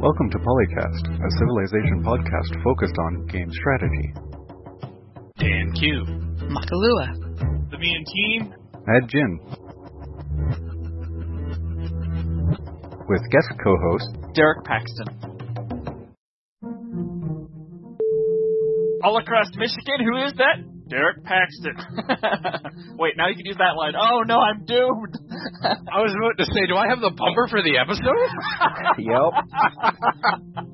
Welcome to Polycast, a Civilization podcast focused on game strategy. Dan Q. Makalua. The Me and Team. Mad Jin. With guest co-host Derek Paxton. All across Michigan, who is that? Derek Paxton. Wait, now you can use that line. Oh no, I'm doomed. I was about to say, do I have the bumper for the episode? Yep.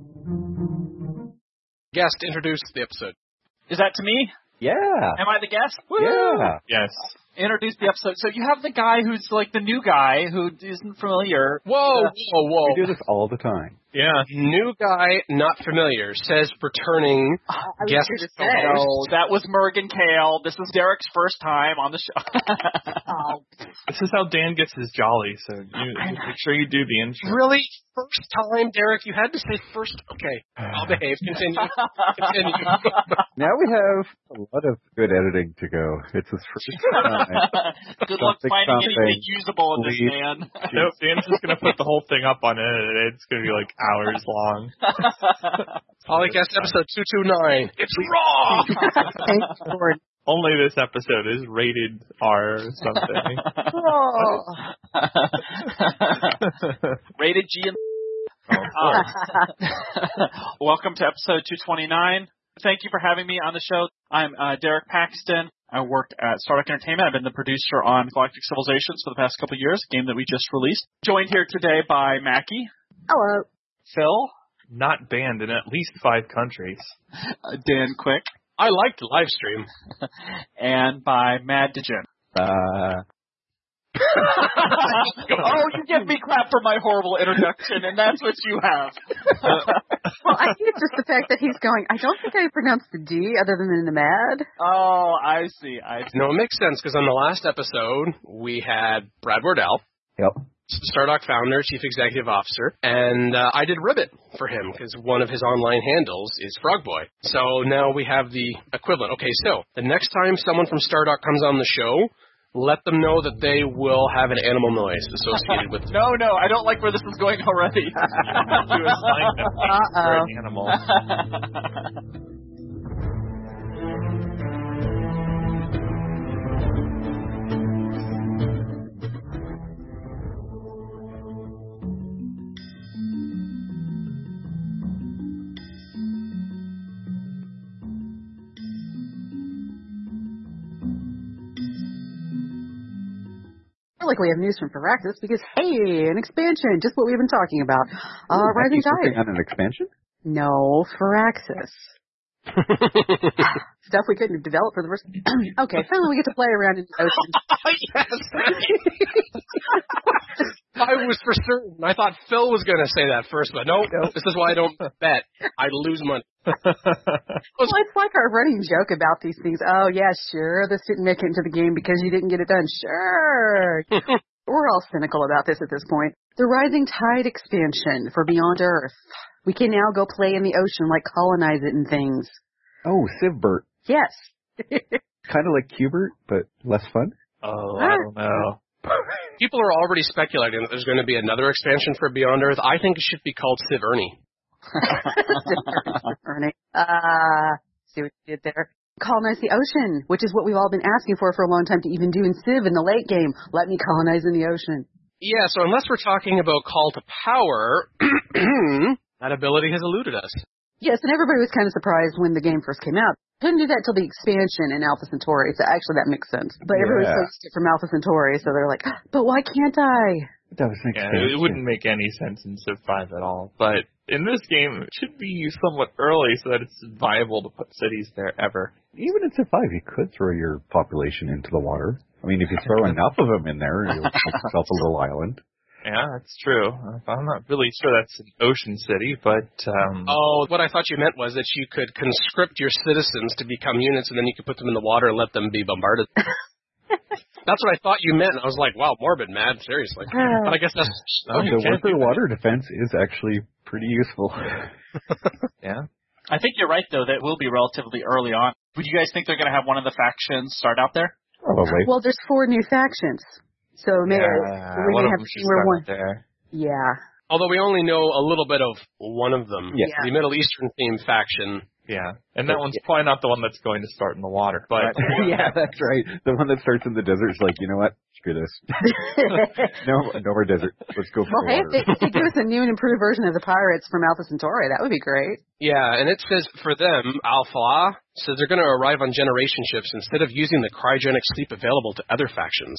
Guest, introduce the episode. Is that to me? Yeah. Am I the guest? Woo! Yeah. Yes. Introduce the episode. So you have the guy who's like the new guy who isn't familiar. Whoa. We do this all the time. Yeah. New guy, not familiar, says returning guest. No, that was Mergen Kale. This is Derek's first time on the show. This is how Dan gets his jolly, so you make sure you do the intro. Really? First time, Derek? You had to say first. Okay. I'll behave. Continue. Now we have a lot of good editing to go. It's his first time. Good luck finding anything usable in this, man. Nope, Dan's just going to put the whole thing up on it. It's going to be like hours long. Polycast episode 229. It's wrong! Only this episode is rated R something. Rated G and welcome to episode 229. Thank you for having me on the show. I'm Derek Paxton. I work at Stardock Entertainment. I've been the producer on Galactic Civilizations for the past couple of years, a game that we just released. Joined here today by Mackie. Hello. Phil. Not banned in at least 5 countries. Dan Quick. I liked the live stream. And by Mad Degen. Oh, you give me crap for my horrible introduction, and that's what you have. Well, I think it's just the fact that he's going, I don't think I pronounced the D other than in the Mad. Oh, I see. No, it makes sense, because on the last episode, we had Brad Wardell. Yep. Stardock founder, chief executive officer, and I did Ribbit for him because one of his online handles is Frogboy. So now we have the equivalent. Okay, so the next time someone from Stardock comes on the show, let them know that they will have an animal noise associated with No, I don't like where this is going already. You assign them for an animal. Like we have news from Firaxis because, hey, an expansion, just what we've been talking about. Rising Tide. On an expansion? No, Firaxis. Stuff we couldn't have developed for the first... Okay, finally we get to play around in the ocean. Yes! I was for certain. I thought Phil was going to say that first, but nope. This is why I don't bet. I lose money. Well, it's like our running joke about these things. Oh, yeah, sure, this didn't make it into the game because you didn't get it done. Sure. We're all cynical about this at this point. The Rising Tide expansion for Beyond Earth. We can now go play in the ocean, like colonize it and things. Oh, Civbert. Yes. Kind of like Qbert, but less fun? Oh, I don't know. People are already speculating that there's going to be another expansion for Beyond Earth. I think it should be called Civ Ernie. Ernie. See what you did there? Colonize the ocean, which is what we've all been asking for a long time to even do in Civ in the late game. Let me colonize in the ocean. Yeah, so unless we're talking about Call to Power, that ability has eluded us. Yes, and everybody was kind of surprised when the game first came out. Couldn't do that till the expansion in Alpha Centauri, so actually that makes sense. But everybody was so from Alpha Centauri, so they're like, but why can't I? That was an expansion. It wouldn't make any sense in Civ 5 at all. But in this game, it should be somewhat early so that it's viable to put cities there ever. Even in Civ 5, you could throw your population into the water. I mean, if you throw enough of them in there, you'll make yourself a little island. Yeah, that's true. I'm not really sure that's an ocean city, but... what I thought you meant was that you could conscript your citizens to become units, and then you could put them in the water and let them be bombarded. That's what I thought you meant. I was like, wow, morbid, man, seriously. But I guess that's... The water defense is actually pretty useful. Yeah. I think you're right, though, that it will be relatively early on. Would you guys think they're going to have one of the factions start out there? Probably. Well, there's 4 new factions. So maybe one of them should start there. Yeah. Although we only know a little bit of one of them. Yeah. The Middle Eastern themed faction. Yeah, and that one's probably not the one that's going to start in the water. But yeah, that's right. The one that starts in the desert is like, you know what? Screw this. no more desert. Let's go for Well, the hey, water. if they give us a new and improved version of the pirates from Alpha Centauri, that would be great. Yeah, and it says for them, Alpha says they're going to arrive on generation ships instead of using the cryogenic sleep available to other factions.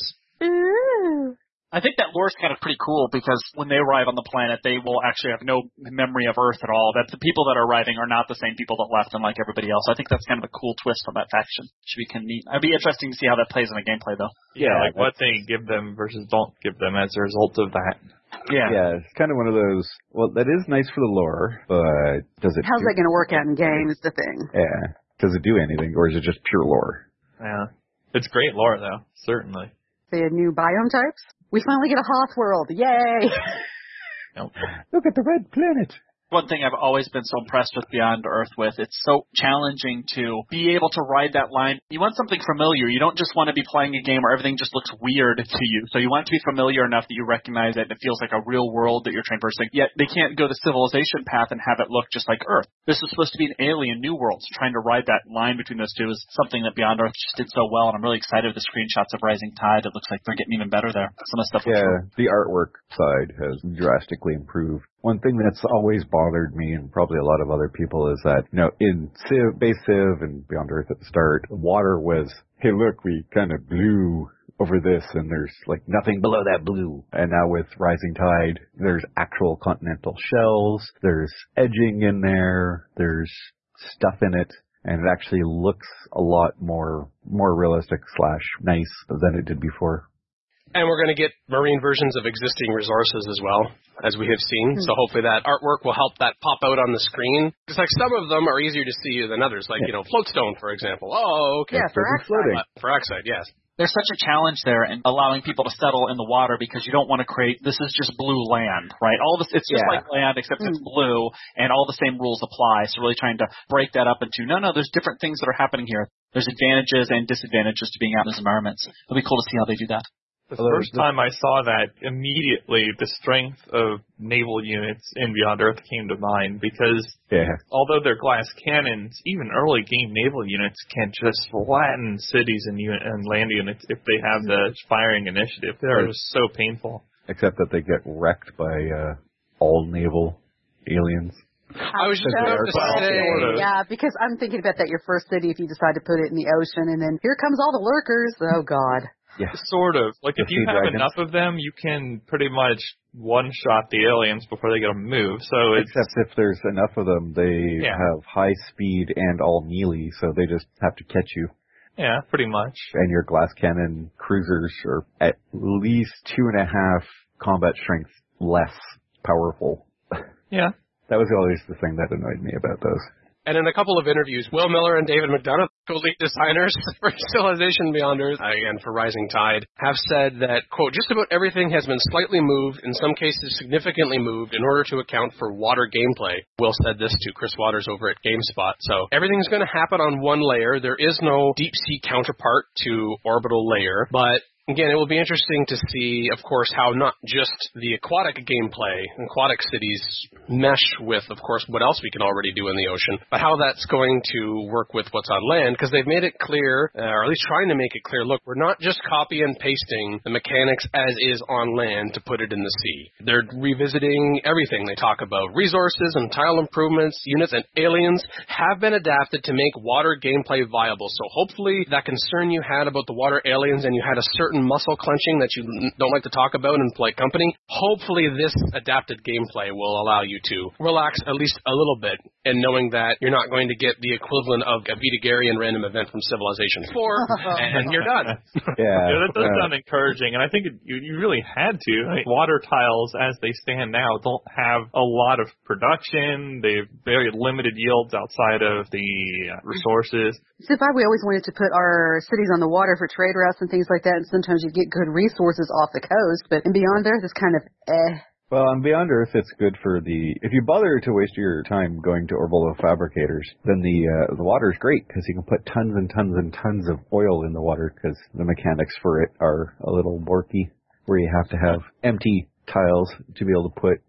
Ooh. I think that lore's kind of pretty cool because when they arrive on the planet, they will actually have no memory of Earth at all. That the people that are arriving are not the same people that left, unlike everybody else. I think that's kind of a cool twist on that faction. Should be kind of neat. It'd be interesting to see how that plays in the gameplay, though. yeah, like what they give them versus don't give them as a result of that. Yeah, it's kind of one of those, well, that is nice for the lore, but does it How's that going to work out in game is the thing. Yeah. Does it do anything, or is it just pure lore? Yeah, it's great lore though, certainly. They had new biome types. We finally get a Hoth world. Yay! Nope. Look at the red planet. One thing I've always been so impressed with Beyond Earth with, it's so challenging to be able to ride that line. You want something familiar. You don't just want to be playing a game where everything just looks weird to you. So you want it to be familiar enough that you recognize it and it feels like a real world that you're traversing. Yet they can't go the civilization path and have it look just like Earth. This is supposed to be an alien new world. So trying to ride that line between those two is something that Beyond Earth just did so well. And I'm really excited with the screenshots of Rising Tide. It looks like they're getting even better there. Some of the stuff looks Yeah, the artwork side has drastically improved. One thing that's always bothered me, and probably a lot of other people, is that, you know, in Civ, base Civ and Beyond Earth at the start, water was, hey, look, we kind of blew over this, and there's, like, nothing below that blue. And now with Rising Tide, there's actual continental shells, there's edging in there, there's stuff in it, and it actually looks a lot more realistic / nice than it did before. And we're going to get marine versions of existing resources as well, as we have seen. So hopefully that artwork will help that pop out on the screen. It's like some of them are easier to see than others, like, you know, Floatstone, for example. Oh, okay. Yeah, for Axide. For Axide, yes. There's such a challenge there in allowing people to settle in the water because you don't want to create, this is just blue land, right? All this, it's just like land except it's blue and all the same rules apply. So really trying to break that up into, no, there's different things that are happening here. There's advantages and disadvantages to being out in those environments. It'll be cool to see how they do that. The first time I saw that, immediately the strength of naval units in Beyond Earth came to mind because although they're glass cannons, even early game naval units can just flatten cities and land units if they have the firing initiative. They're just so painful. Except that they get wrecked by all naval aliens. I was just about to say. Yeah, because I'm thinking about that your first city if you decide to put it in the ocean, and then here comes all the lurkers. Oh, God. Yeah. Sort of. Like, if you have enough of them, you can pretty much one-shot the aliens before they get to move. So except if there's enough of them, they have high speed and all melee, so they just have to catch you. Yeah, pretty much. And your glass cannon cruisers are at least 2.5 combat strength less powerful. Yeah. That was always the thing that annoyed me about those. And in a couple of interviews, Will Miller and David McDonough, co-lead designers for Civilization Beyond Earth and for Rising Tide, have said that, quote, just about everything has been slightly moved, in some cases significantly moved, in order to account for water gameplay. Will said this to Chris Waters over at GameSpot. So everything's going to happen on one layer. There is no deep sea counterpart to orbital layer, but again, it will be interesting to see, of course, how not just the aquatic gameplay, aquatic cities mesh with, of course, what else we can already do in the ocean, but how that's going to work with what's on land, because they've made it clear, or at least trying to make it clear, look, we're not just copy and pasting the mechanics as is on land to put it in the sea. They're revisiting everything. They talk about resources and tile improvements, units, and aliens have been adapted to make water gameplay viable. So hopefully that concern you had about the water aliens and you had a certain muscle clenching that you don't like to talk about in polite company, hopefully this adapted gameplay will allow you to relax at least a little bit in knowing that you're not going to get the equivalent of a Vita Garian random event from Civilization 4 and you're done. Yeah, that does sound encouraging, and I think you really had to. Like, water tiles, as they stand now, don't have a lot of production. They have very limited yields outside of the resources. So we always wanted to put our cities on the water for trade routes and things like that, and sometimes you get good resources off the coast, but in Beyond Earth, it's kind of Well, on Beyond Earth, it's good for if you bother to waste your time going to orbital fabricators, then the water is great, because you can put tons and tons and tons of oil in the water, because the mechanics for it are a little borky, where you have to have empty tiles to be able to put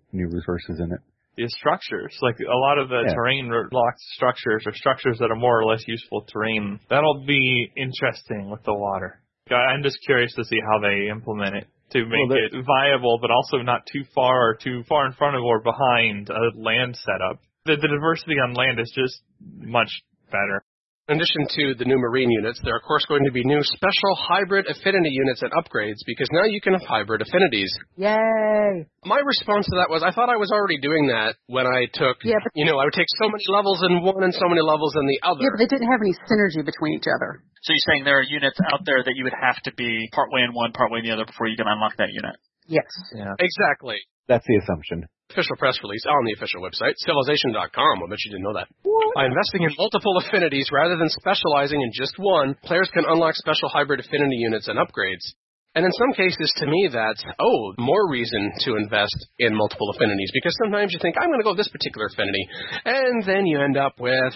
new resources in it. The structures, like a lot of the terrain-locked structures or structures that are more or less useful terrain, that'll be interesting with the water. I'm just curious to see how they implement it to make it viable, but also not too far in front of or behind a land setup. The diversity on land is just much better. In addition to the new marine units, there are, of course, going to be new special hybrid affinity units and upgrades, because now you can have hybrid affinities. Yay! My response to that was, I thought I was already doing that when I took, I would take so many levels in one and so many levels in the other. Yeah, but they didn't have any synergy between each other. So you're saying there are units out there that you would have to be partway in one, partway in the other before you can unlock that unit? Yes. Yeah. Exactly. That's the assumption. Official press release on the official website, Civilization.com. I bet you didn't know that. What? By investing in multiple affinities rather than specializing in just one, players can unlock special hybrid affinity units and upgrades. And in some cases, to me, that's, more reason to invest in multiple affinities, because sometimes you think, I'm going to go with this particular affinity, and then you end up with,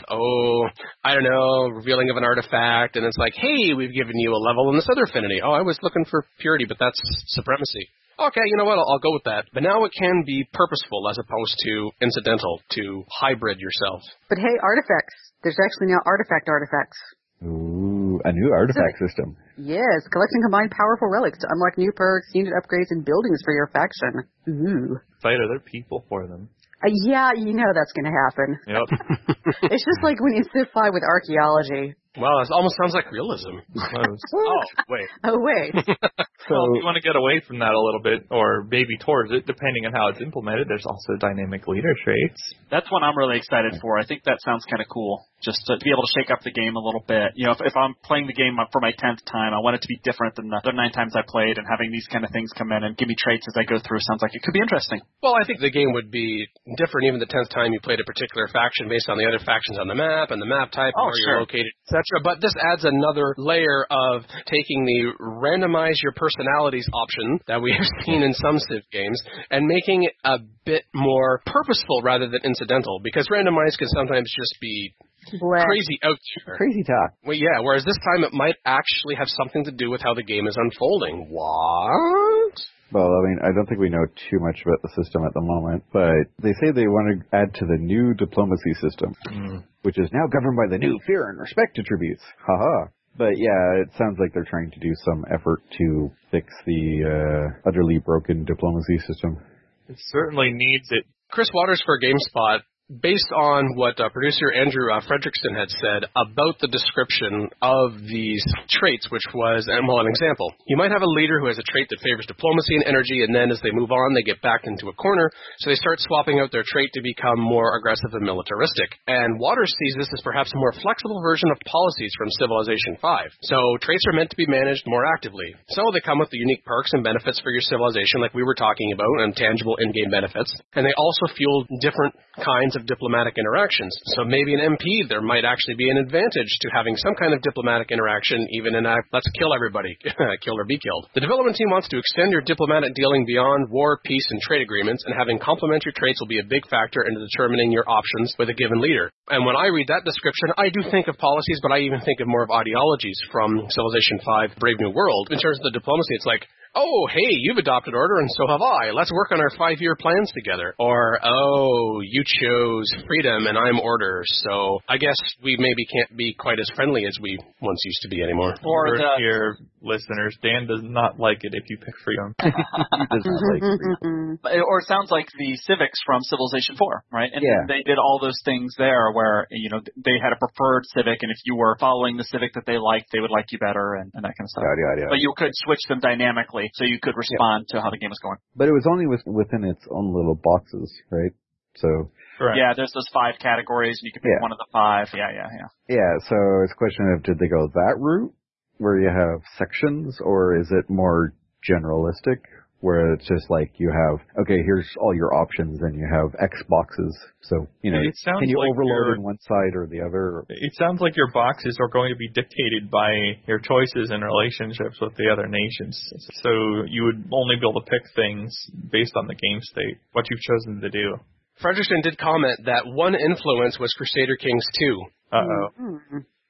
revealing of an artifact, and it's like, hey, we've given you a level in this other affinity. Oh, I was looking for purity, but that's supremacy. Okay, you know what, I'll go with that. But now it can be purposeful as opposed to incidental, to hybrid yourself. But hey, artifacts. There's actually now artifacts. Ooh, a new artifact system. Yes, collect and combine powerful relics to unlock new perks, unit upgrades, and buildings for your faction. Ooh. Fight other people for them. Yeah, you know that's going to happen. Yep. It's just like when you simplify with archaeology. Wow, it almost sounds like realism. Wait. Oh, wait. So if you want to get away from that a little bit, or maybe towards it, depending on how it's implemented, there's also dynamic leader traits. That's one I'm really excited for. I think that sounds kind of cool, just to be able to shake up the game a little bit. You know, if I'm playing the game for my 10th time, I want it to be different than the other 9 times I played, and having these kind of things come in and give me traits as I go through sounds like it could be interesting. Well, I think the game would be different even the 10th time you played a particular faction based on the other factions on the map and the map type and where you're located, etc. But this adds another layer of taking the randomize your personalities option that we have seen in some Civ games and making it a bit more purposeful rather than incidental, because randomize can sometimes just be crazy out there. Crazy talk. Well, yeah, whereas this time it might actually have something to do with how the game is unfolding. What? Well, I mean, I don't think we know too much about the system at the moment, but they say they want to add to the new diplomacy system, which is now governed by the new fear and respect attributes. Haha. But yeah, it sounds like they're trying to do some effort to fix the utterly broken diplomacy system. It certainly needs it. Chris Waters for GameSpot, based on what producer Andrew Fredrickson had said about the description of these traits, which was, an example. You might have a leader who has a trait that favors diplomacy and energy, and then as they move on, they get backed into a corner, so they start swapping out their trait to become more aggressive and militaristic. And Waters sees this as perhaps a more flexible version of policies from Civilization 5. So traits are meant to be managed more actively. So they come with the unique perks and benefits for your civilization, like we were talking about, and tangible in-game benefits. And they also fuel different kinds of diplomatic interactions. So maybe an MP, there might actually be an advantage to having some kind of diplomatic interaction, even in a let's kill everybody, kill or be killed. The development team wants to extend your diplomatic dealing beyond war, peace, and trade agreements, and having complementary traits will be a big factor in determining your options with a given leader. And when I read that description, I do think of policies, but I even think of more of ideologies from Civilization 5 Brave New World. In terms of the diplomacy, it's like, oh, hey, you've adopted order and so have I. Let's work on our 5-year plans together. Or, oh, you chose freedom and I'm order, so I guess we maybe can't be quite as friendly as we once used to be anymore. Or your listeners, Dan does not like it if you pick freedom. He does not like freedom. Or it sounds like the civics from Civilization 4, right? And they did all those things there where, you know, they had a preferred civic, and if you were following the civic that they liked, they would like you better and that kind of stuff. But you could switch them dynamically, so you could respond to how the game was going. But it was only within its own little boxes, right? So correct. Yeah, there's those 5 categories, and you can pick one of the 5. Yeah, so it's a question of, did they go that route, where you have sections, or is it more generalistic, where it's just like you have, okay, here's all your options, and you have X boxes. So, you know, can you overload in one side or the other? It sounds like your boxes are going to be dictated by your choices and relationships with the other nations. So you would only be able to pick things based on the game state, what you've chosen to do. Fredrickson did comment that one influence was Crusader Kings 2. Uh-oh.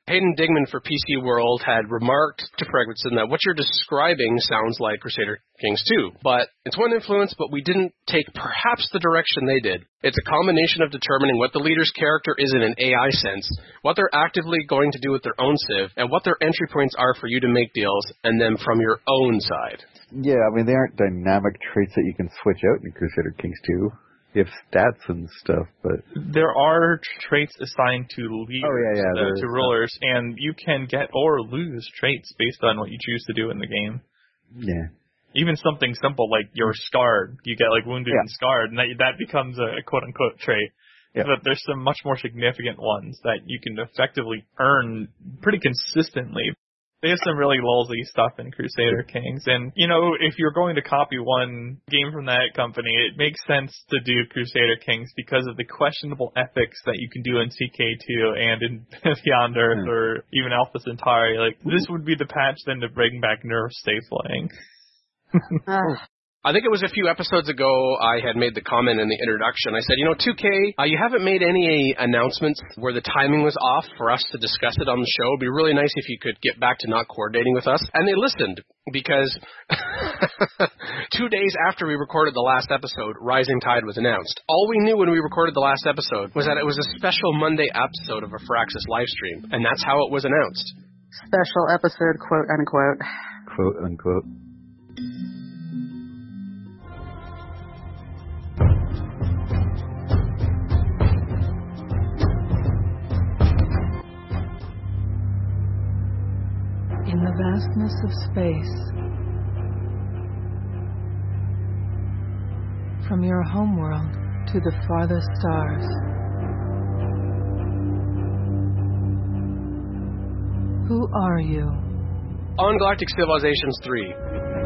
Hayden Digman for PC World had remarked to Fredrickson that what you're describing sounds like Crusader Kings 2, but it's one influence, but we didn't take perhaps the direction they did. It's a combination of determining what the leader's character is in an AI sense, what they're actively going to do with their own civ, and what their entry points are for you to make deals, and then from your own side. Yeah, I mean, they aren't dynamic traits that you can switch out in Crusader Kings 2. If stats and stuff, but there are traits assigned to leaders, to rulers, and you can get or lose traits based on what you choose to do in the game. Yeah. Even something simple like you're scarred, you get like wounded and scarred, and that becomes a quote unquote trait. Yeah. But there's some much more significant ones that you can effectively earn pretty consistently. They have some really lolzy stuff in Crusader Kings, and, you know, if you're going to copy one game from that company, it makes sense to do Crusader Kings because of the questionable ethics that you can do in CK2 and in Beyond Earth or even Alpha Centauri. Like, this would be the patch then to bring back nerve stapling. I think it was a few episodes ago I had made the comment in the introduction. I said, 2K, you haven't made any announcements where the timing was off for us to discuss it on the show. It would be really nice if you could get back to not coordinating with us. And they listened because 2 days after we recorded the last episode, Rising Tide was announced. All we knew when we recorded the last episode was that it was a special Monday episode of a Firaxis livestream. And that's how it was announced. Special episode, quote unquote. Quote unquote. In the vastness of space, from your homeworld to the farthest stars, who are you? On Galactic Civilizations 3.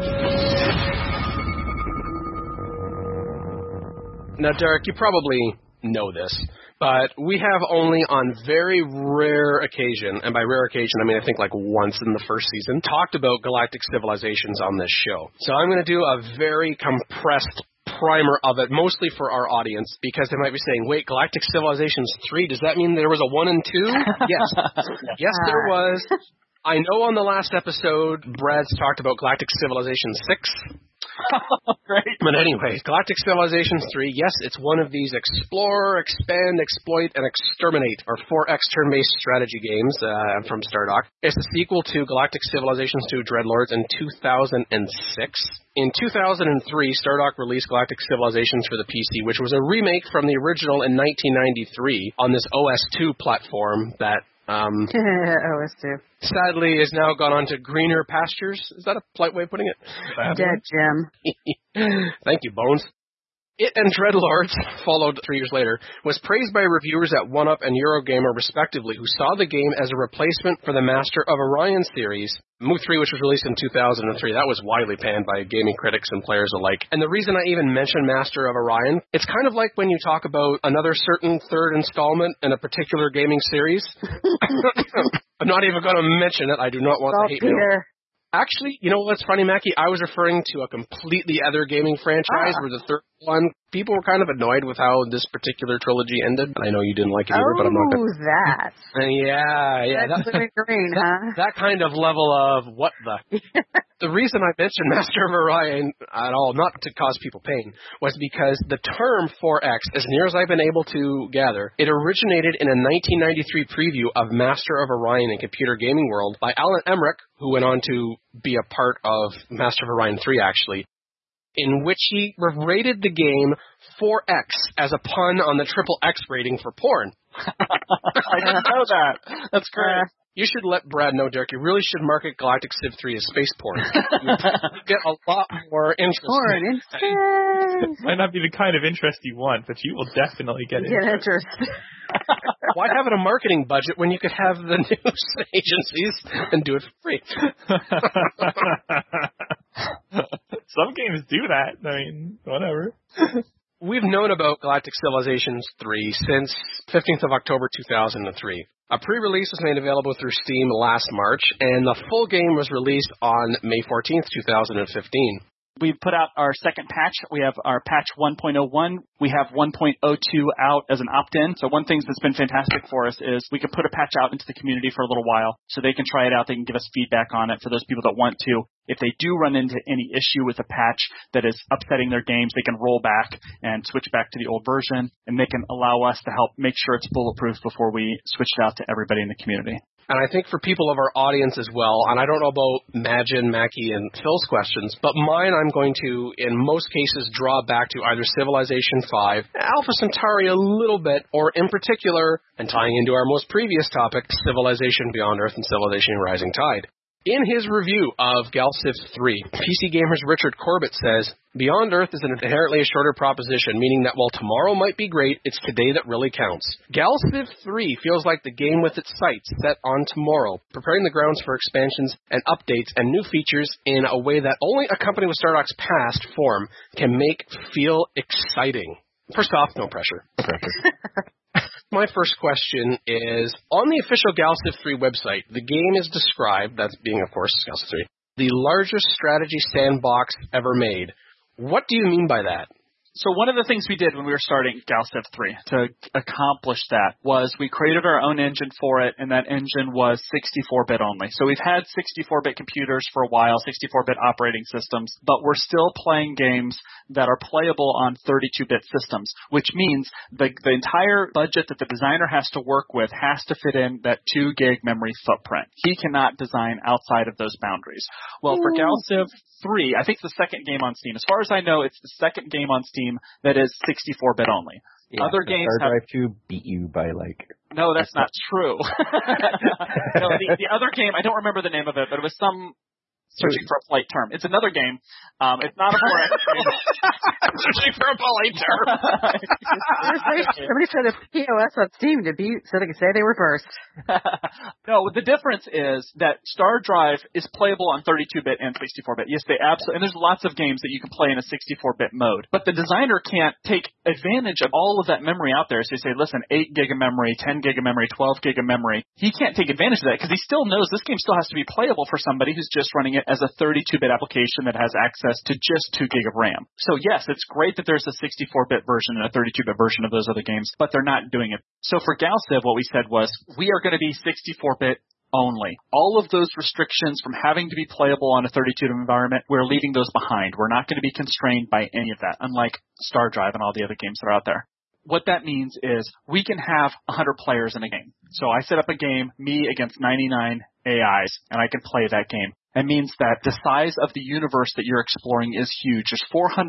Now, Derek, you probably know this, but we have only on very rare occasion, and by rare occasion I mean I think like once in the first season, talked about Galactic Civilizations on this show. So I'm going to do a very compressed primer of it, mostly for our audience, because they might be saying, wait, Galactic Civilizations 3, does that mean there was a 1 and 2? Yes. Yes, there was. I know on the last episode, Brad's talked about Galactic Civilizations 6. Great. But anyway, Galactic Civilizations 3, yes, it's one of these explore, expand, exploit, and exterminate, or 4X turn-based strategy games from Stardock. It's a sequel to Galactic Civilizations 2 Dreadlords in 2006. In 2003, Stardock released Galactic Civilizations for the PC, which was a remake from the original in 1993 on this OS2 platform that OS2. Sadly, has now gone on to greener pastures. Is that a polite way of putting it? Dead, Jim. Thank you, Bones. It and Dreadlords, followed 3 years later, was praised by reviewers at 1UP and Eurogamer respectively, who saw the game as a replacement for the Master of Orion series, Mu3, which was released in 2003. That was widely panned by gaming critics and players alike. And the reason I even mention Master of Orion, it's kind of like when you talk about another certain third installment in a particular gaming series. I'm not even going to mention it. I do not want to hate me. Actually, you know what's funny, Mackie? I was referring to a completely other gaming franchise where the third one, people were kind of annoyed with how this particular trilogy ended. I know you didn't like it either, but I'm not going to... that. Yeah. That's green, huh? That kind of level of what the... The reason I mentioned Master of Orion at all, not to cause people pain, was because the term 4X, as near as I've been able to gather, it originated in a 1993 preview of Master of Orion in Computer Gaming World by Alan Emmerich, who went on to be a part of Master of Orion 3, actually, in which he rated the game 4X as a pun on the triple X rating for porn. I didn't know that. That's great. You should let Brad know, Derek. You really should market Galactic Civ 3 as space porn. You get a lot more interest. Porn in space. Might not be the kind of interest you want, but you will definitely get interest. Why have a marketing budget when you could have the news agencies and do it for free? Some games do that. I mean, whatever. We've known about Galactic Civilizations 3 since 15th of October 2003. A pre-release was made available through Steam last March, and the full game was released on May 14th, 2015. We've put out our second patch. We have our patch 1.01. We have 1.02 out as an opt-in. So one thing that's been fantastic for us is we can put a patch out into the community for a little while so they can try it out. They can give us feedback on it for those people that want to. If they do run into any issue with a patch that is upsetting their games, they can roll back and switch back to the old version, and they can allow us to help make sure it's bulletproof before we switch it out to everybody in the community. And I think for people of our audience as well, and I don't know about Magin, Mackie, and Phil's questions, but mine I'm going to, in most cases, draw back to either Civilization 5, Alpha Centauri a little bit, or in particular, and tying into our most previous topic, Civilization Beyond Earth and Civilization Rising Tide. In his review of Galciv 3, PC Gamer's Richard Corbett says, Beyond Earth is inherently a shorter proposition, meaning that while tomorrow might be great, it's today that really counts. Galciv 3 feels like the game with its sights set on tomorrow, preparing the grounds for expansions and updates and new features in a way that only a company with Stardock's past form can make feel exciting. First off, no pressure. My first question is, on the official Galciv 3 website, the game is described, that's being, of course, Galciv 3, the largest strategy sandbox ever made. What do you mean by that? So one of the things we did when we were starting Galciv 3 to accomplish that was we created our own engine for it, and that engine was 64-bit only. So we've had 64-bit computers for a while, 64-bit operating systems, but we're still playing games that are playable on 32-bit systems, which means the entire budget that the designer has to work with has to fit in that 2 gig memory footprint. He cannot design outside of those boundaries. Well, for Galciv 3, I think it's the second game on Steam. As far as I know, it's the second game on Steam that is 64-bit only. Yeah, other games Star Drive 2 beat you by No, that's not true. No, the other game, I don't remember the name of it, but it was some searching for a polite term. It's another game. It's not a forever game. Searching for a polite term. Somebody said a POS on Steam to beat so they could say they were first. No, the difference is that Star Drive is playable on 32-bit and 64-bit. Yes, they absolutely, and there's lots of games that you can play in a 64-bit mode. But the designer can't take advantage of all of that memory out there. So you say, listen, 8 gig of memory, 10 gig of memory, 12 gig of memory. He can't take advantage of that because he still knows this game still has to be playable for somebody who's just running it as a 32-bit application that has access to just 2 gig of RAM. So yes, it's great that there's a 64-bit version and a 32-bit version of those other games, but they're not doing it. So for Galciv, what we said was, we are going to be 64-bit only. All of those restrictions from having to be playable on a 32-bit environment, we're leaving those behind. We're not going to be constrained by any of that, unlike Star Drive and all the other games that are out there. What that means is we can have 100 players in a game. So I set up a game, me against 99 AIs, and I can play that game. That means that the size of the universe that you're exploring is huge. There's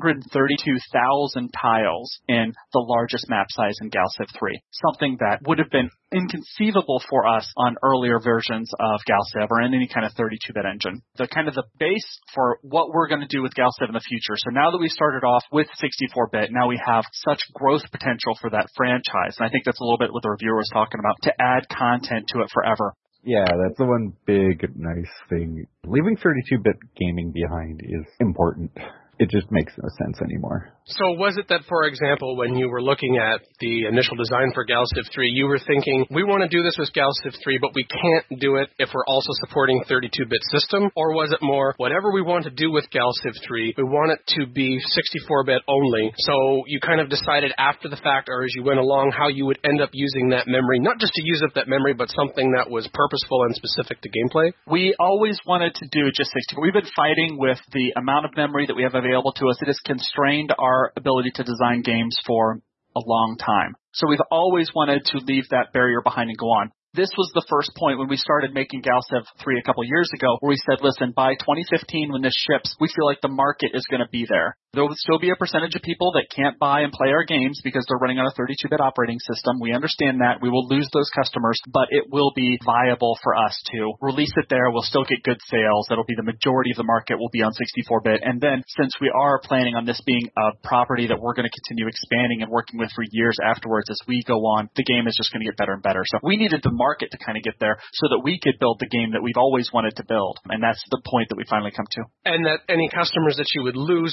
432,000 tiles in the largest map size in Galciv 3, something that would have been inconceivable for us on earlier versions of Galciv or in any kind of 32-bit engine. The kind of the base for what we're going to do with Galciv in the future. So now that we started off with 64-bit, now we have such growth potential for that franchise. And I think that's a little bit what the reviewer was talking about, to add content to it forever. Yeah, that's the one big, nice thing. Leaving 32-bit gaming behind is important. It just makes no sense anymore. So was it that, for example, when you were looking at the initial design for Galciv 3, you were thinking, we want to do this with Galciv 3, but we can't do it if we're also supporting 32-bit system? Or was it more, whatever we want to do with Galciv 3, we want it to be 64-bit only? So you kind of decided after the fact, or as you went along, how you would end up using that memory, not just to use up that memory, but something that was purposeful and specific to gameplay? We always wanted to do just 64. We've been fighting with the amount of memory that we have available to us. It has constrained our ability to design games for a long time. So we've always wanted to leave that barrier behind and go on. This was the first point when we started making Galciv 3 a couple years ago, where we said, listen, by 2015 when this ships, we feel like the market is going to be there. There will still be a percentage of people that can't buy and play our games because they're running on a 32-bit operating system. We understand that. We will lose those customers, but it will be viable for us to release it there. We'll still get good sales. That'll be the majority of the market will be on 64-bit. And then since we are planning on this being a property that we're going to continue expanding and working with for years afterwards as we go on, the game is just going to get better and better. So we needed the market to kind of get there so that we could build the game that we've always wanted to build. And that's the point that we finally come to. And that any customers that you would lose by still being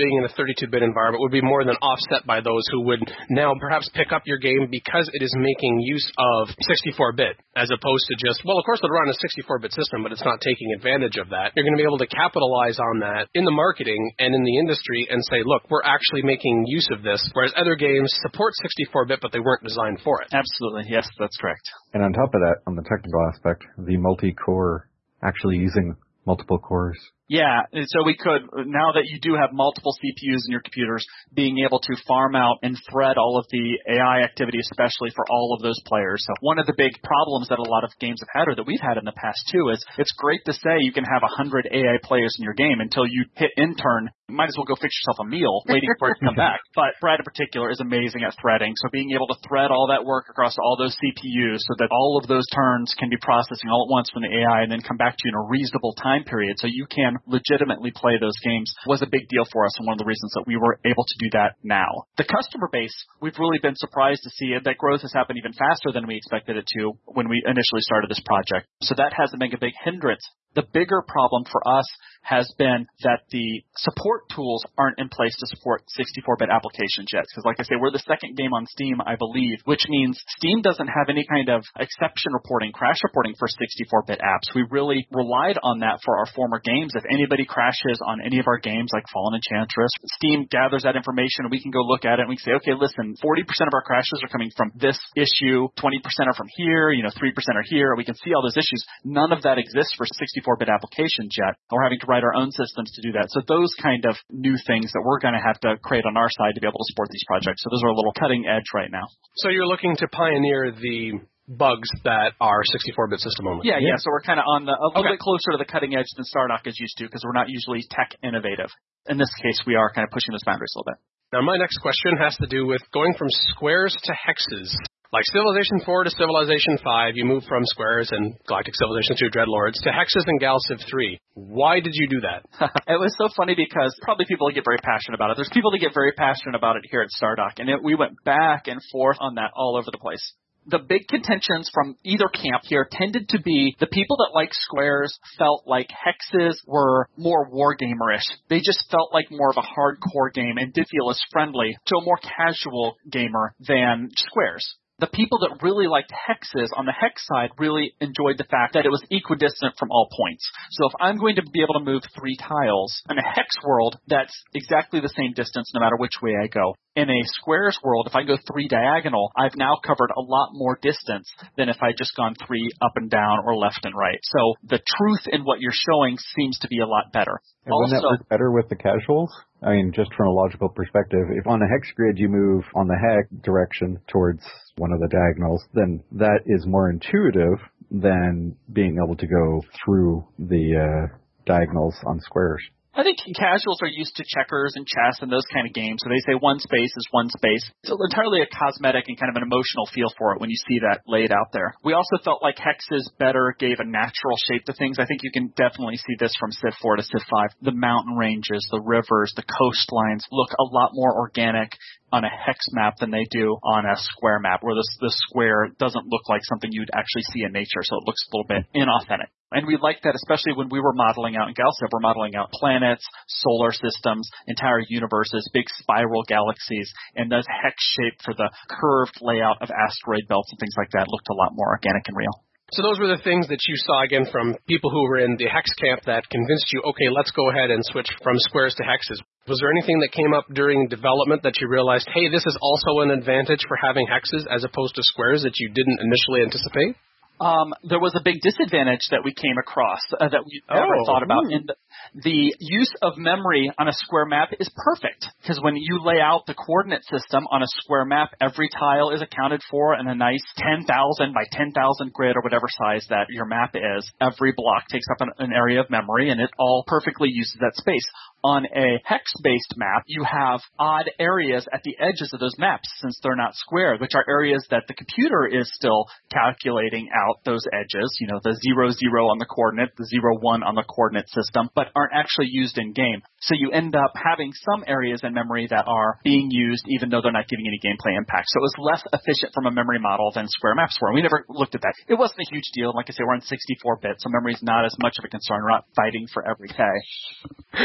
being in a 32-bit environment would be more than offset by those who would now perhaps pick up your game because it is making use of 64-bit, as opposed to just, well, of course, it'll run a 64-bit system, but it's not taking advantage of that. You're going to be able to capitalize on that in the marketing and in the industry and say, look, we're actually making use of this, whereas other games support 64-bit, but they weren't designed for it. Absolutely. Yes, that's correct. And on top of that, on the technical aspect, the multi-core, actually using multiple cores. Yeah, and so we could, now that you do have multiple CPUs in your computers, being able to farm out and thread all of the AI activity, especially for all of those players. So one of the big problems that a lot of games have had, or that we've had in the past too, is it's great to say you can have 100 AI players in your game until you hit intern. You might as well go fix yourself a meal waiting for it to come back. But Brad in particular is amazing at threading. So being able to thread all that work across all those CPUs so that all of those turns can be processing all at once from the AI and then come back to you in a reasonable time period so you can legitimately play those games was a big deal for us, and one of the reasons that we were able to do that now. The customer base, we've really been surprised to see that growth has happened even faster than we expected it to when we initially started this project. So that hasn't been a big hindrance. The bigger problem for us has been that the support tools aren't in place to support 64-bit applications yet. Because like I say, we're the second game on Steam, I believe, which means Steam doesn't have any kind of exception reporting, crash reporting for 64-bit apps. We really relied on that for our former games. If anybody crashes on any of our games, like Fallen Enchantress, Steam gathers that information and we can go look at it and we can say, okay, listen, 40% of our crashes are coming from this issue, 20% are from here, 3% are here. We can see all those issues. None of that exists for 64-bit applications yet. We're having to write our own systems to do that. So those kind of new things that we're going to have to create on our side to be able to support these projects. So those are a little cutting edge right now. So you're looking to pioneer the bugs that are 64-bit system only. Yeah. So we're kind of on a little bit closer to the cutting edge than Stardock is used to because we're not usually tech innovative. In this case, we are kind of pushing those boundaries a little bit. Now, my next question has to do with going from squares to hexes. Like Civilization 4 to Civilization 5, you move from squares and Galactic Civilization 2 Dreadlords to hexes and Galciv 3. Why did you do that? It was so funny because probably people get very passionate about it. There's people that get very passionate about it here at Stardock, and we went back and forth on that all over the place. The big contentions from either camp here tended to be the people that like squares felt like hexes were more wargamer-ish. They just felt like more of a hardcore game and did feel as friendly to a more casual gamer than squares. The people that really liked hexes on the hex side really enjoyed the fact that it was equidistant from all points. So if I'm going to be able to move 3 tiles in a hex world, that's exactly the same distance no matter which way I go. In a squares world, if I go 3 diagonal, I've now covered a lot more distance than if I just gone 3 up and down or left and right. So the truth in what you're showing seems to be a lot better. And wouldn't that work better with the casuals? I mean, just from a logical perspective, if on a hex grid you move on the hex direction towards one of the diagonals, then that is more intuitive than being able to go through the diagonals on squares. I think casuals are used to checkers and chess and those kind of games, so they say one space is one space. It's entirely a cosmetic and kind of an emotional feel for it when you see that laid out there. We also felt like hexes better gave a natural shape to things. I think you can definitely see this from Civ 4 to Civ 5. The mountain ranges, the rivers, the coastlines look a lot more organic on a hex map than they do on a square map, where the square doesn't look like something you'd actually see in nature, so it looks a little bit inauthentic. And we liked that, especially when we were modeling out in Galciv. We're modeling out planets, solar systems, entire universes, big spiral galaxies, and those hex shape for the curved layout of asteroid belts and things like that looked a lot more organic and real. So those were the things that you saw, again, from people who were in the hex camp that convinced you, okay, let's go ahead and switch from squares to hexes. Was there anything that came up during development that you realized, hey, this is also an advantage for having hexes as opposed to squares that you didn't initially anticipate? There was a big disadvantage that we came across that we never thought about. And the use of memory on a square map is perfect because when you lay out the coordinate system on a square map, every tile is accounted for in a nice 10,000 by 10,000 grid or whatever size that your map is. Every block takes up an area of memory, and it all perfectly uses that space. On a hex-based map, you have odd areas at the edges of those maps since they're not square, which are areas that the computer is still calculating out those edges, the 0, 0 on the coordinate, the 0, 1 on the coordinate system, but aren't actually used in game. So you end up having some areas in memory that are being used even though they're not giving any gameplay impact. So it was less efficient from a memory model than square maps were. We never looked at that. It wasn't a huge deal. Like I say, we're on 64-bit, so memory's not as much of a concern. We're not fighting for every day. Actually,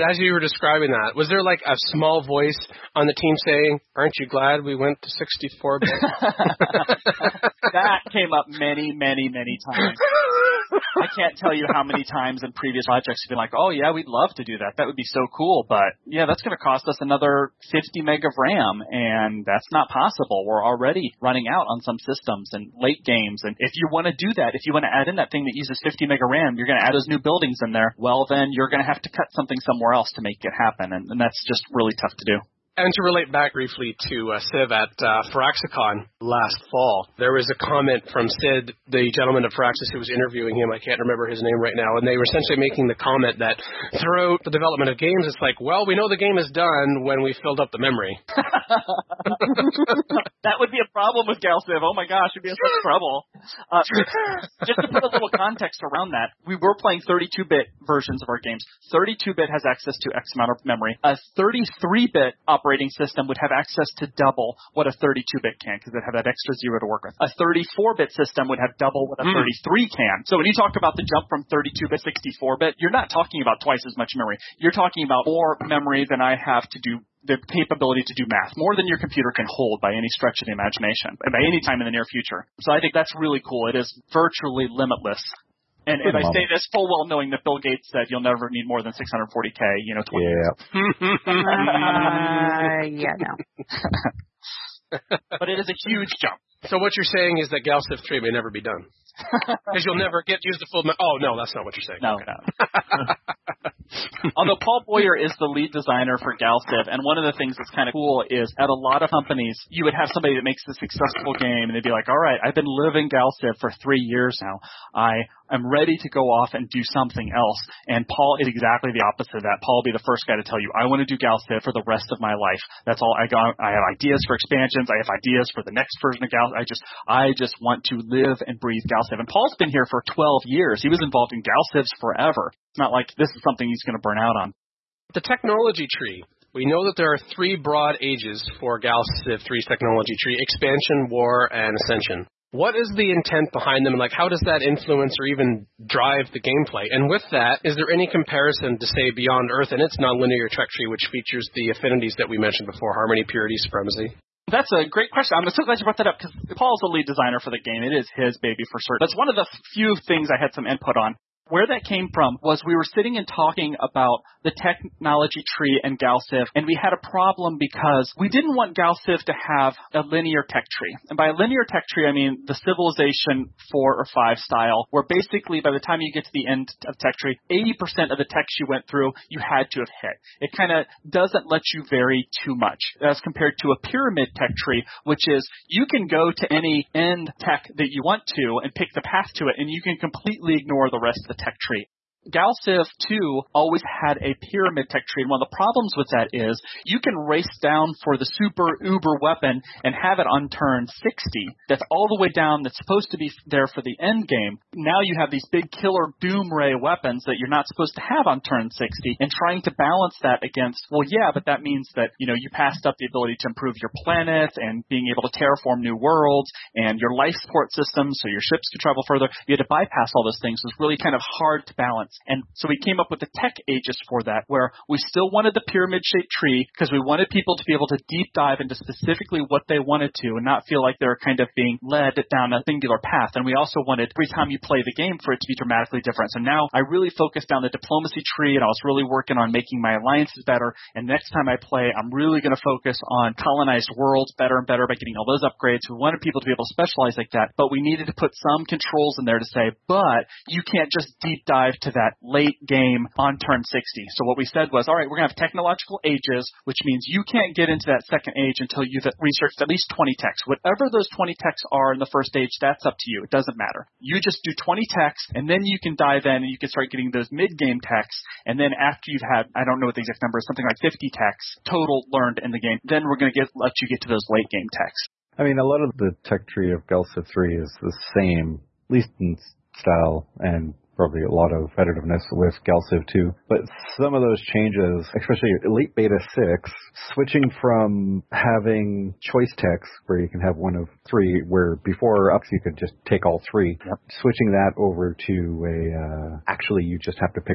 as you were describing that, was there like a small voice on the team saying, "Aren't you glad we went to 64-bit?" That came up many, many, many times. I can't tell you how many times in previous projects you've been like, oh, yeah, we'd love to do that. That would be so cool. But, yeah, that's going to cost us another 50 meg of RAM, and that's not possible. We're already running out on some systems and late games. And if you want to do that, if you want to add in that thing that uses 50 meg of RAM, you're going to add those new buildings in there. Well, then you're going to have to cut something somewhere else to make it happen, and that's just really tough to do. And to relate back briefly to Civ at Firaxicon last fall, there was a comment from Sid, the gentleman at Firaxis who was interviewing him. I can't remember his name right now. And they were essentially making the comment that throughout the development of games, it's like, well, we know the game is done when we filled up the memory. That would be a problem with GalCiv. Oh, my gosh, we'd be in such trouble. Just to put a little context around that, we were playing 32-bit versions of our games. 32-bit has access to X amount of memory. A 33-bit operating system would have access to double what a 32-bit can, because it'd have that extra zero to work with. A 34-bit system would have double what a 33 can. So when you talk about the jump from 32-bit to 64-bit, you're not talking about twice as much memory. You're talking about more memory than I have to do the capability to do math, more than your computer can hold by any stretch of the imagination, and by any time in the near future. So I think that's really cool. It is virtually limitless. And I say this full well knowing that Bill Gates said you'll never need more than 640K, 20 years. Yeah, no. But it is a huge jump. So what you're saying is that GalCiv 3 may never be done. Because you'll never use the full... Oh, no, that's not what you're saying. No, okay. no. Although Paul Boyer is the lead designer for GalCiv, and one of the things that's kind of cool is at a lot of companies, you would have somebody that makes a successful game, and they'd be like, all right, I've been living GalCiv for 3 years now. I'm ready to go off and do something else. And Paul is exactly the opposite of that. Paul will be the first guy to tell you, I want to do GalCiv for the rest of my life. That's all I got. I have ideas for expansions. I have ideas for the next version of GalCiv. I just want to live and breathe GalCiv. And Paul's been here for 12 years. He was involved in GalCivs forever. It's not like this is something he's going to burn out on. The technology tree. We know that there are 3 broad ages for GalCiv 3's technology tree: expansion, war, and ascension. What is the intent behind them, and how does that influence or even drive the gameplay? And with that, is there any comparison to, say, Beyond Earth and its nonlinear tech tree, which features the affinities that we mentioned before: harmony, purity, supremacy? That's a great question. I'm so glad you brought that up, because Paul's the lead designer for the game. It is his baby for certain. That's one of the few things I had some input on. Where that came from was we were sitting and talking about the technology tree and GalCiv, and we had a problem because we didn't want GalCiv to have a linear tech tree. And by a linear tech tree, I mean the Civilization 4 or 5 style, where basically by the time you get to the end of tech tree, 80% of the text you went through, you had to have hit. It kind of doesn't let you vary too much as compared to a pyramid tech tree, which is you can go to any end tech that you want to and pick the path to it, and you can completely ignore the rest of the tech tree. GalCiv 2 always had a pyramid tech tree, and one of the problems with that is you can race down for the super uber weapon and have it on turn 60. That's all the way down, that's supposed to be there for the end game. Now you have these big killer doom ray weapons that you're not supposed to have on turn 60, and trying to balance that against, well, yeah, but that means that, you passed up the ability to improve your planet and being able to terraform new worlds and your life support systems so your ships could travel further. You had to bypass all those things. It was really kind of hard to balance. And so we came up with the tech ages for that, where we still wanted the pyramid-shaped tree because we wanted people to be able to deep dive into specifically what they wanted to and not feel like they're kind of being led down a singular path. And we also wanted every time you play the game for it to be dramatically different. So now I really focused on the diplomacy tree, and I was really working on making my alliances better. And next time I play, I'm really going to focus on colonized worlds better and better by getting all those upgrades. We wanted people to be able to specialize like that, but we needed to put some controls in there to say, but you can't just deep dive to that late game on turn 60. So what we said was, all right, we're going to have technological ages, which means you can't get into that second age until you've researched at least 20 techs. Whatever those 20 techs are in the first age, that's up to you. It doesn't matter. You just do 20 techs, and then you can dive in and you can start getting those mid-game techs. And then after you've had, I don't know what the exact number is, something like 50 techs total learned in the game, then we're going to let you get to those late game techs. I mean, a lot of the tech tree of GalCiv 3 is the same, at least in style and probably a lot of competitiveness with GalCiv 2. But some of those changes, especially Elite Beta 6, switching from having choice techs where you can have one of 3, where before ups you could just take all 3, switching that over to actually you just have to pick one.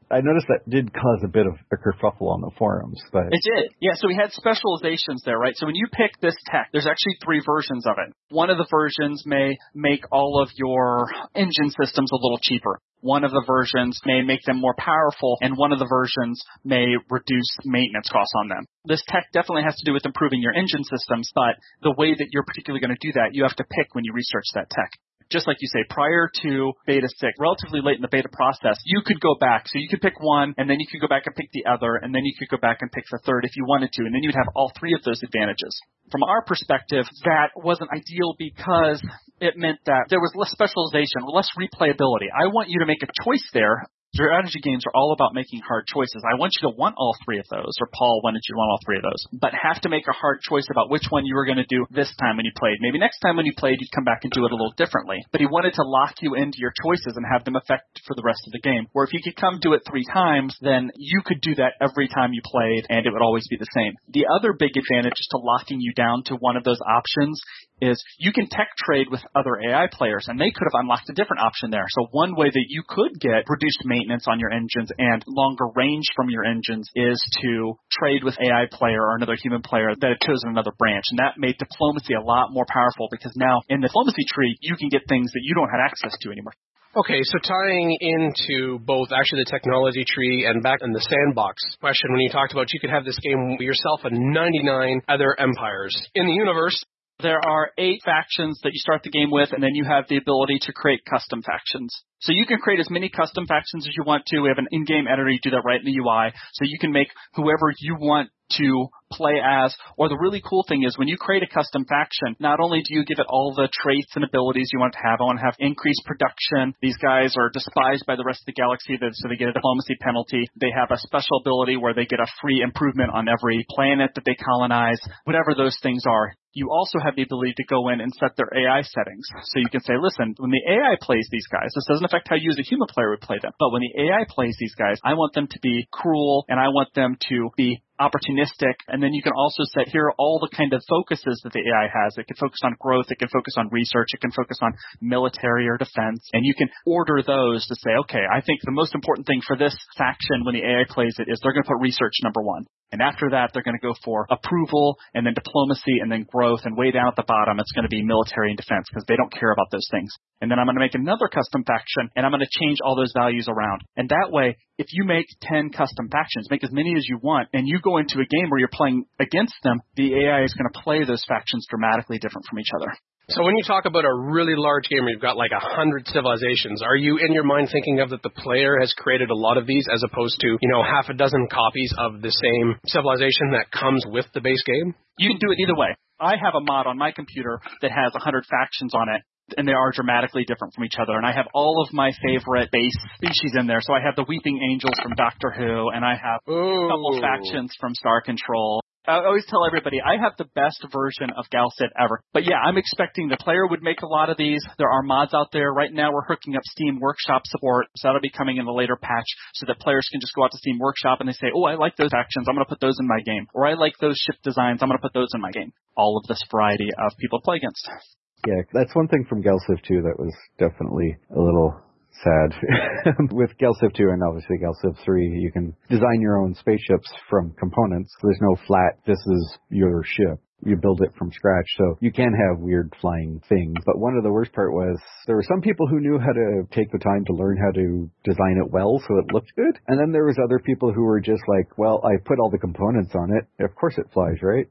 I noticed that did cause a bit of a kerfuffle on the forums. But it did. Yeah, so we had specializations there, right? So when you pick this tech, there's actually 3 versions of it. One of the versions may make all of your engine systems a little cheaper. One of the versions may make them more powerful, and one of the versions may reduce maintenance costs on them. This tech definitely has to do with improving your engine systems, but the way that you're particularly going to do that, you have to pick when you research that tech. Just like you say, prior to Beta 6, relatively late in the beta process, you could go back. So you could pick one, and then you could go back and pick the other, and then you could go back and pick the third if you wanted to, and then you'd have all 3 of those advantages. From our perspective, that wasn't ideal because it meant that there was less specialization, less replayability. I want you to make a choice there. Strategy games are all about making hard choices. I want you to want all 3 of those, or Paul wanted you to want all 3 of those, but have to make a hard choice about which one you were going to do this time when you played. Maybe next time when you played, you'd come back and do it a little differently. But he wanted to lock you into your choices and have them affect for the rest of the game. Where if you could come do it 3 times, then you could do that every time you played, and it would always be the same. The other big advantage to locking you down to one of those options is you can tech trade with other AI players, and they could have unlocked a different option there. So one way that you could get reduced maintenance on your engines and longer range from your engines is to trade with AI player or another human player that had chosen another branch. And that made diplomacy a lot more powerful because now in the diplomacy tree, you can get things that you don't have access to anymore. Okay, so tying into both actually the technology tree and back in the sandbox question, when you talked about you could have this game yourself and 99 other empires in the universe. There are 8 factions that you start the game with, and then you have the ability to create custom factions. So you can create as many custom factions as you want to. We have an in-game editor. You do that right in the UI. So you can make whoever you want to play as. Or the really cool thing is when you create a custom faction, not only do you give it all the traits and abilities you want to have, I want to have increased production. These guys are despised by the rest of the galaxy, so they get a diplomacy penalty. They have a special ability where they get a free improvement on every planet that they colonize, whatever those things are. You also have the ability to go in and set their AI settings. So you can say, listen, when the AI plays these guys, this doesn't affect how you as a human player would play them, but when the AI plays these guys, I want them to be cruel and I want them to be opportunistic. And then you can also set here all the kind of focuses that the AI has. It can focus on growth. It can focus on research. It can focus on military or defense. And you can order those to say, okay, I think the most important thing for this faction when the AI plays it is they're going to put research number 1. And after that, they're going to go for approval and then diplomacy and then growth. And way down at the bottom, it's going to be military and defense because they don't care about those things. And then I'm going to make another custom faction and I'm going to change all those values around. And that way, if you make 10 custom factions, make as many as you want, and you go into a game where you're playing against them, the AI is going to play those factions dramatically different from each other. So when you talk about a really large game where you've got like 100 civilizations, are you in your mind thinking of that the player has created a lot of these as opposed to, half a dozen copies of the same civilization that comes with the base game? You can do it either way. I have a mod on my computer that has 100 factions on it, and they are dramatically different from each other. And I have all of my favorite base species in there. So I have the Weeping Angels from Doctor Who, and I have a couple factions from Star Control. I always tell everybody, I have the best version of Galcid ever. But yeah, I'm expecting the player would make a lot of these. There are mods out there. Right now we're hooking up Steam Workshop support, so that'll be coming in a later patch so that players can just go out to Steam Workshop and they say, oh, I like those actions, I'm going to put those in my game. Or I like those ship designs, I'm going to put those in my game. All of this variety of people to play against. Yeah, that's one thing from Galciv 2 that was definitely a little sad. With Galciv 2 and obviously Galciv 3, you can design your own spaceships from components. There's no flat, this is your ship. You build it from scratch, so you can have weird flying things. But one of the worst part was there were some people who knew how to take the time to learn how to design it well so it looked good. And then there was other people who were just like, well, I put all the components on it. Of course it flies, right?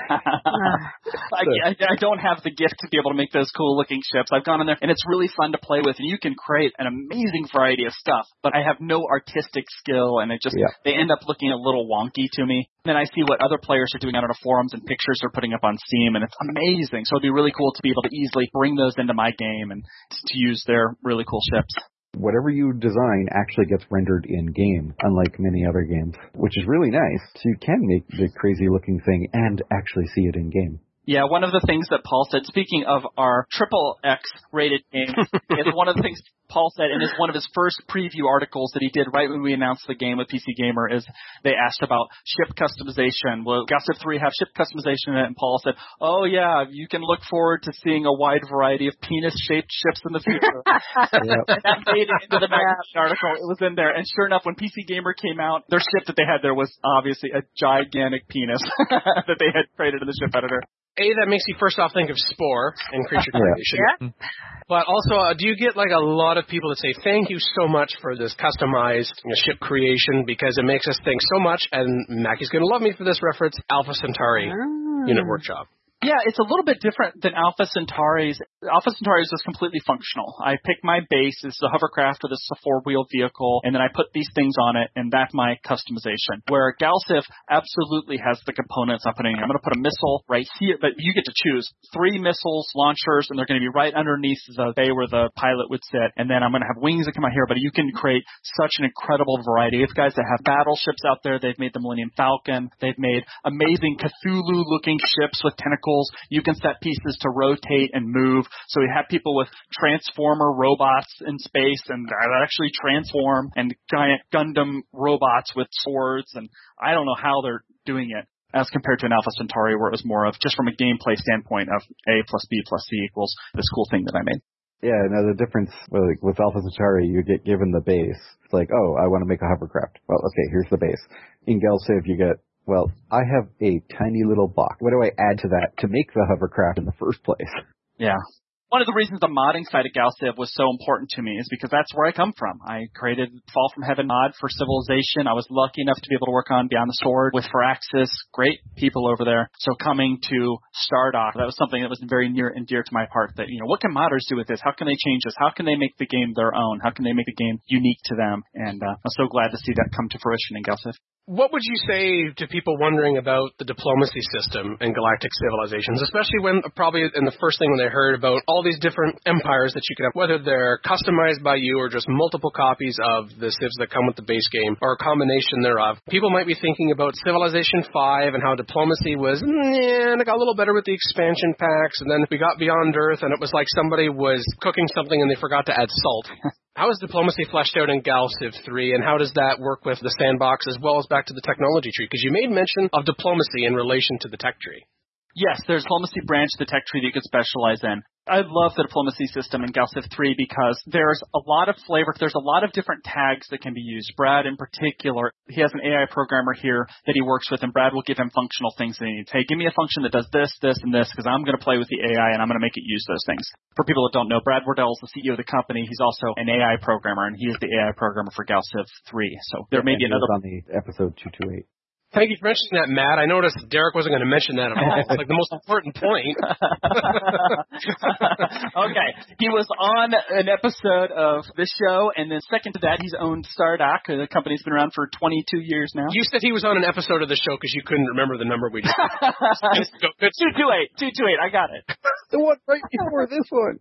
I don't have the gift to be able to make those cool looking ships. I've gone in there and it's really fun to play with and you can create an amazing variety of stuff, but I have no artistic skill and they end up looking a little wonky to me. Then I see what other players are doing out on the forums and pictures they're putting up on Steam and it's amazing. So it'd be really cool to be able to easily bring those into my game and to use their really cool ships. Whatever you design actually gets rendered in-game, unlike many other games, which is really nice. So you can make the crazy-looking thing and actually see it in-game. Yeah, one of the things that Paul said, speaking of our triple X rated games, is one of the things Paul said, and is one of his first preview articles that he did right when we announced the game with PC Gamer, is they asked about ship customization. Will Gal Civ 3 have ship customization in it? And Paul said, oh yeah, you can look forward to seeing a wide variety of penis-shaped ships in the future. That made it into the magazine article. It was in there. And sure enough, when PC Gamer came out, their ship that they had there was obviously a gigantic penis that they had created in the ship editor. That makes you first off think of Spore and creature creation. Yeah. But also, do you get like a lot of people that say, thank you so much for this customized ship creation because it makes us think so much, and Mackie's going to love me for this reference, Alpha Centauri Unit Workshop. Yeah, it's a little bit different than Alpha Centauri's. Alpha Centauri's was completely functional. I pick my base, it's a hovercraft or this is a four-wheel vehicle, and then I put these things on it, and that's my customization. Where Gal Civ absolutely has the components I'm putting in. I'm going to put a missile right here, but you get to choose 3 missiles, launchers, and they're going to be right underneath the bay where the pilot would sit, and then I'm going to have wings that come out here, but you can create such an incredible variety. We have guys that have battleships out there. They've made the Millennium Falcon. They've made amazing Cthulhu-looking ships with tentacles. You can set pieces to rotate and move. So we have people with transformer robots in space and that actually transform, and giant Gundam robots with swords. And I don't know how they're doing it as compared to an Alpha Centauri where it was more of just from a gameplay standpoint of A plus B plus C equals this cool thing that I made. Yeah, now the difference, well, like with Alpha Centauri, you get given the base. It's like, oh, I want to make a hovercraft. Well, okay, here's the base. In Gal Civ, you get, well, I have a tiny little box. What do I add to that to make the hovercraft in the first place? Yeah. One of the reasons the modding side of Gal Civ was so important to me is because that's where I come from. I created Fall from Heaven mod for Civilization. I was lucky enough to be able to work on Beyond the Sword with Firaxis. Great people over there. So coming to Stardock, that was something that was very near and dear to my heart. That, what can modders do with this? How can they change this? How can they make the game their own? How can they make the game unique to them? And I'm so glad to see that come to fruition in Gal Civ. What would you say to people wondering about the diplomacy system in Galactic Civilizations, especially when probably in the first thing when they heard about all these different empires that you could have, whether they're customized by you or just multiple copies of the civs that come with the base game or a combination thereof? People might be thinking about Civilization 5 and how diplomacy was, and it got a little better with the expansion packs, and then we got Beyond Earth and it was like somebody was cooking something and they forgot to add salt. How is diplomacy fleshed out in Gal Civ 3, and how does that work with the sandbox as well as back to the technology tree? Because you made mention of diplomacy in relation to the tech tree. Yes, there's diplomacy branch of the tech tree that you could specialize in. I love the diplomacy system in Gal Civ 3 because there's a lot of flavor. There's a lot of different tags that can be used. Brad, in particular, he has an AI programmer here that he works with, and Brad will give him functional things that he needs. Hey, give me a function that does this, this, and this, because I'm going to play with the AI, and I'm going to make it use those things. For people that don't know, Brad Wardell is the CEO of the company. He's also an AI programmer, and he is the AI programmer for Gal Civ 3. So there may be another on the episode 228. Thank you for mentioning that, Matt. I noticed Derek wasn't going to mention that at all. It's like the most important point. Okay. He was on an episode of this show, and then second to that, he's owned Stardock. The company's been around for 22 years now. You said he was on an episode of the show because you couldn't remember the number we just 228. I got it. The one right before this one.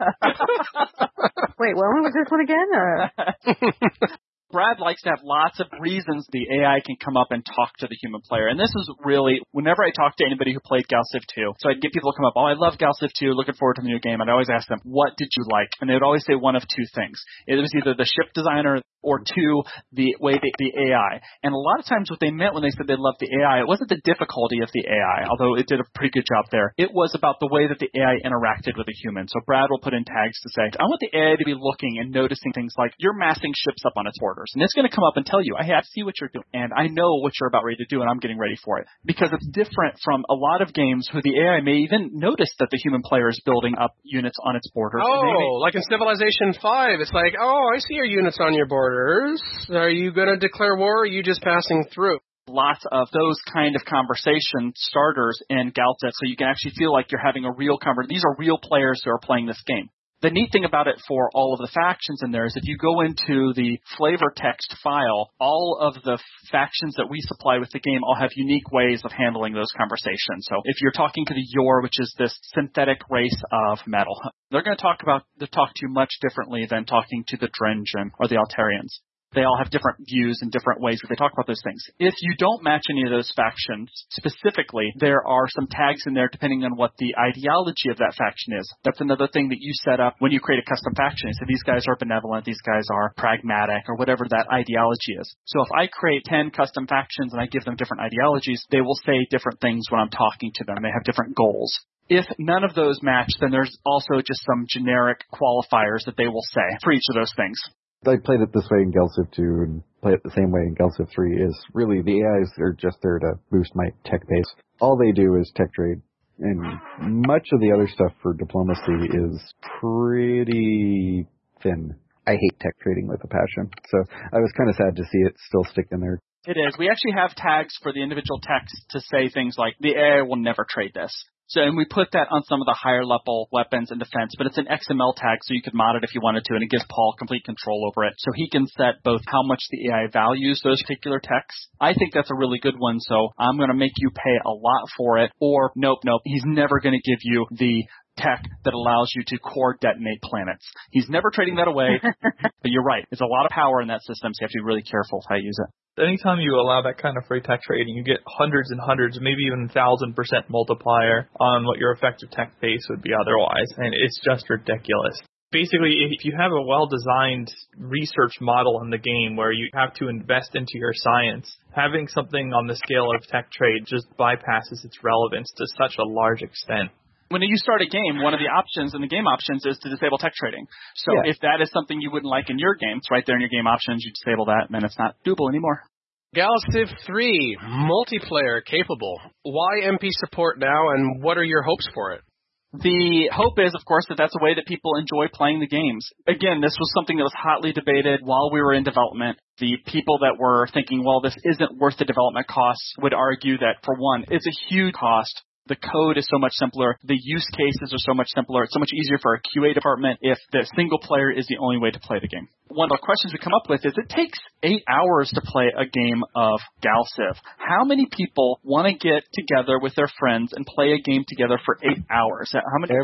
Wait, what one was this one again? Brad likes to have lots of reasons the AI can come up and talk to the human player. And this is really, whenever I talk to anybody who played Gal Civ 2, so I'd get people to come up, oh, I love Gal Civ 2, looking forward to the new game. I'd always ask them, what did you like? And they would always say one of two things. It was either the ship designer or two, the way the AI. And a lot of times what they meant when they said they loved the AI, it wasn't the difficulty of the AI, although it did a pretty good job there. It was about the way that the AI interacted with a human. So Brad will put in tags to say, I want the AI to be looking and noticing things like you're massing ships up on its borders. And it's going to come up and tell you, I have to see what you're doing. And I know what you're about ready to do, and I'm getting ready for it. Because it's different from a lot of games who the AI may even notice that the human player is building up units on its borders. Oh, like in Civilization 5, it's like, oh, I see your units on your borders. Are you going to declare war, or are you just passing through? Lots of those kind of conversation starters in Gal Civ, so you can actually feel like you're having a real conversation. These are real players who are playing this game. The neat thing about it for all of the factions in there is if you go into the flavor text file, all of the factions that we supply with the game all have unique ways of handling those conversations. So if you're talking to the Yor, which is this synthetic race of metal, they're going to talk to you much differently than talking to the Drengen or the Altarians. They all have different views and different ways that they talk about those things. If you don't match any of those factions specifically, there are some tags in there depending on what the ideology of that faction is. That's another thing that you set up when you create a custom faction. So these guys are benevolent, these guys are pragmatic, or whatever that ideology is. So if I create 10 custom factions and I give them different ideologies, they will say different things when I'm talking to them. They have different goals. If none of those match, then there's also just some generic qualifiers that they will say for each of those things. I played it this way in Galciv 2 and play it the same way in Galciv 3 is really the AIs are just there to boost my tech base. All they do is tech trade. And much of the other stuff for diplomacy is pretty thin. I hate tech trading with a passion. So I was kind of sad to see it still stick in there. It is. We actually have tags for the individual techs to say things like, the AI will never trade this. So, and we put that on some of the higher level weapons and defense, but it's an XML tag, so you could mod it if you wanted to, and it gives Paul complete control over it. So he can set both how much the AI values those particular techs. I think that's a really good one, so I'm going to make you pay a lot for it, or nope, he's never going to give you the tech that allows you to core detonate planets. He's never trading that away, but you're right. There's a lot of power in that system, so you have to be really careful how you use it. Anytime you allow that kind of free tech trading, you get hundreds and hundreds, maybe even 1,000% multiplier on what your effective tech base would be otherwise, and it's just ridiculous. Basically, if you have a well-designed research model in the game where you have to invest into your science, having something on the scale of tech trade just bypasses its relevance to such a large extent. When you start a game, one of the options in the game options is to disable tech trading. So if that is something you wouldn't like in your game, it's right there in your game options, you disable that, and then it's not doable anymore. Galciv 3, multiplayer capable. Why MP support now, and what are your hopes for it? The hope is, of course, that that's a way that people enjoy playing the games. Again, this was something that was hotly debated while we were in development. The people that were thinking, well, this isn't worth the development costs, would argue that, for one, it's a huge cost. The code is so much simpler. The use cases are so much simpler. It's so much easier for a QA department if the single player is the only way to play the game. One of the questions we come up with is it takes 8 hours to play a game of Galciv. How many people want to get together with their friends and play a game together for 8 hours? How many?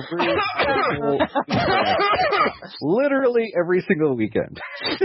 Literally every single weekend.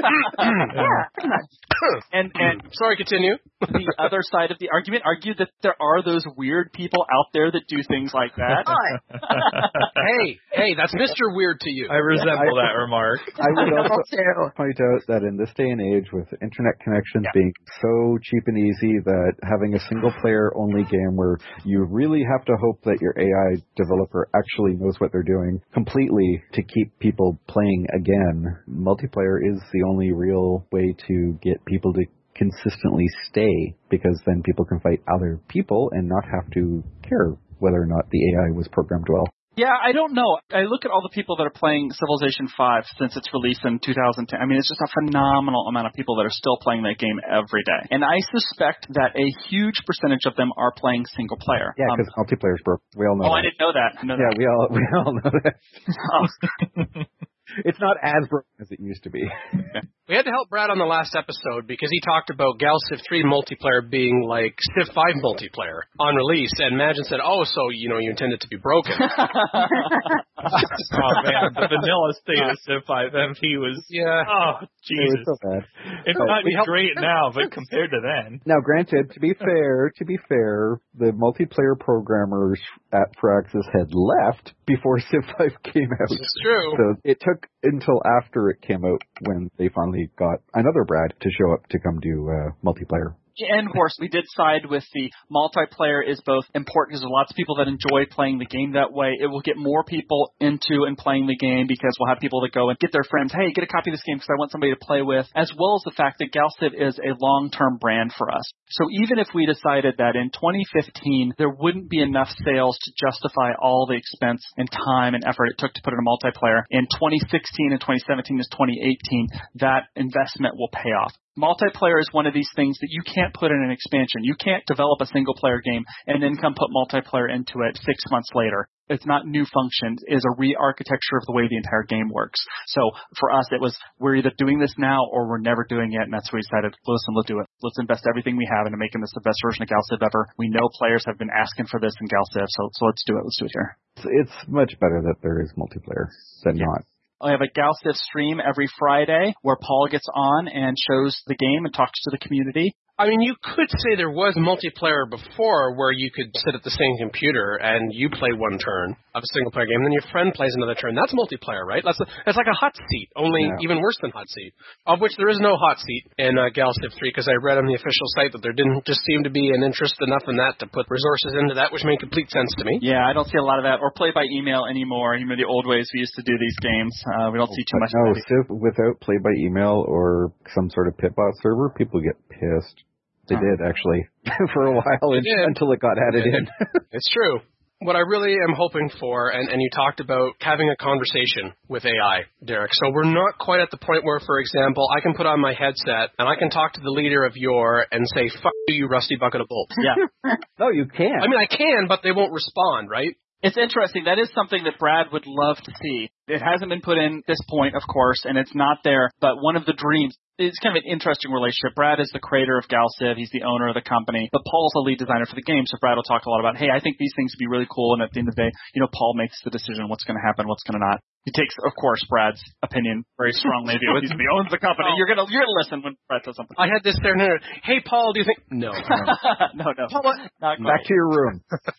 And sorry, continue. The other side of the argument argued that there are those weird people out there that do things like that. Hey, that's Mr. Weird to you. I resemble that remark. I would also point out that in this day and age, with internet connections being so cheap and easy, that having a single-player only game where you really have to hope that your AI developer actually knows what they're doing completely to keep people playing again, multiplayer is the only real way to get people to consistently stay, because then people can fight other people and not have to care whether or not the AI was programmed well. Yeah, I don't know. I look at all the people that are playing Civilization 5 since its release in 2010. I mean, it's just a phenomenal amount of people that are still playing that game every day. And I suspect that a huge percentage of them are playing single player. Yeah, because multiplayer is broke. We all know that. I didn't know that. We all know that. It's not as broken as it used to be. We had to help Brad on the last episode because he talked about Galciv 3 multiplayer being like Civ 5 multiplayer on release, and Magin said, so, you intend it to be broken. Oh, man, the vanilla state of Civ 5 MP was... Yeah. Oh, Jesus. It was so bad. It might be great now, but compared to then... Now, granted, to be fair, the multiplayer programmers at Firaxis had left before Civ 5 came out. It's true. So it took until after it came out when they finally got another Brad to show up to come do multiplayer. And, of course, we did side with the multiplayer is both important because there's lots of people that enjoy playing the game that way. It will get more people into and playing the game because we'll have people that go and get their friends, hey, get a copy of this game because I want somebody to play with, as well as the fact that Galciv is a long-term brand for us. So even if we decided that in 2015 there wouldn't be enough sales to justify all the expense and time and effort it took to put in a multiplayer, in 2016 and 2017 is 2018, that investment will pay off. Multiplayer is one of these things that you can't put in an expansion. You can't develop a single-player game and then come put multiplayer into it 6 months later. It's not new functions. It is a re-architecture of the way the entire game works. So for us, it was, we're either doing this now or we're never doing it, and that's where we decided, listen, let's do it. Let's invest everything we have into making this the best version of Galciv ever. We know players have been asking for this in Galciv, so let's do it. Let's do it here. It's much better that there is multiplayer than not. I have a GalCiv stream every Friday where Paul gets on and shows the game and talks to the community. I mean, you could say there was multiplayer before where you could sit at the same computer and you play one turn of a single-player game, and then your friend plays another turn. That's multiplayer, right? That's like a hot seat, only even worse than hot seat, of which there is no hot seat in GalCiv 3 because I read on the official site that there didn't just seem to be an interest enough in that to put resources into that, which made complete sense to me. Yeah, I don't see a lot of that, or play by email anymore. You know, the old ways we used to do these games. We don't see too much of that. Civ without play by email or some sort of pitbot server, people get pissed. They did, actually, for a while until it got added in. It's true. What I really am hoping for, and you talked about having a conversation with AI, Derek. So we're not quite at the point where, for example, I can put on my headset and I can talk to the leader of Yor and say, "Fuck you, rusty bucket of bolts." Yeah. No, you can't. I mean, I can, but they won't respond, right? It's interesting. That is something that Brad would love to see. It hasn't been put in this point, of course, and it's not there. But one of the dreams, it's kind of an interesting relationship. Brad is the creator of GalCiv. He's the owner of the company. But Paul's the lead designer for the game, so Brad will talk a lot about, hey, I think these things would be really cool. And at the end of the day, Paul makes the decision what's going to happen, what's going to not. He takes, of course, Brad's opinion very strongly. He owns the company. You're gonna listen when Brad says something. I had this there. Hey, Paul, do you think? No. No. Paul, what? Back to your room.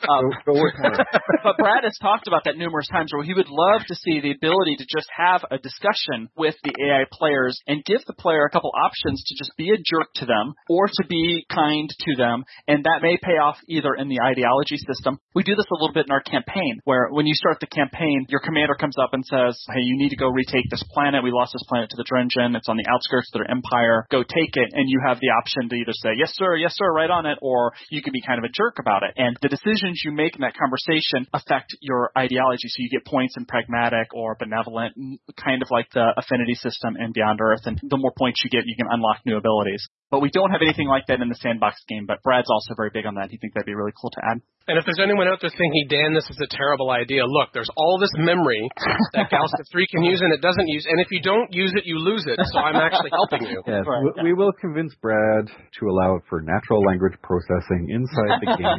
Go work more. But Brad has talked about that numerous times, where he would love to see the ability to just have a discussion with the AI players and give the player a couple options to just be a jerk to them or to be kind to them, and that may pay off either in the ideology system. We do this a little bit in our campaign, where when you start the campaign, your commander comes up and says, hey, you need to go retake this planet. We lost this planet to the Drengen. It's on the outskirts of their empire. Go take it. And you have the option to either say, yes, sir, right on it, or you can be kind of a jerk about it. And the decisions you make in that conversation affect your ideology. So you get points in pragmatic or benevolent, kind of like the affinity system in Beyond Earth. And the more points you get, you can unlock new abilities. But we don't have anything like that in the sandbox game. But Brad's also very big on that. He thinks that'd be really cool to add. And if there's anyone out there thinking, Dan, this is a terrible idea, look, there's all this memory that GalCiv 3 can use and it doesn't use, and if you don't use it, you lose it, so I'm actually helping you. Yes, we will convince Brad to allow for natural language processing inside the game.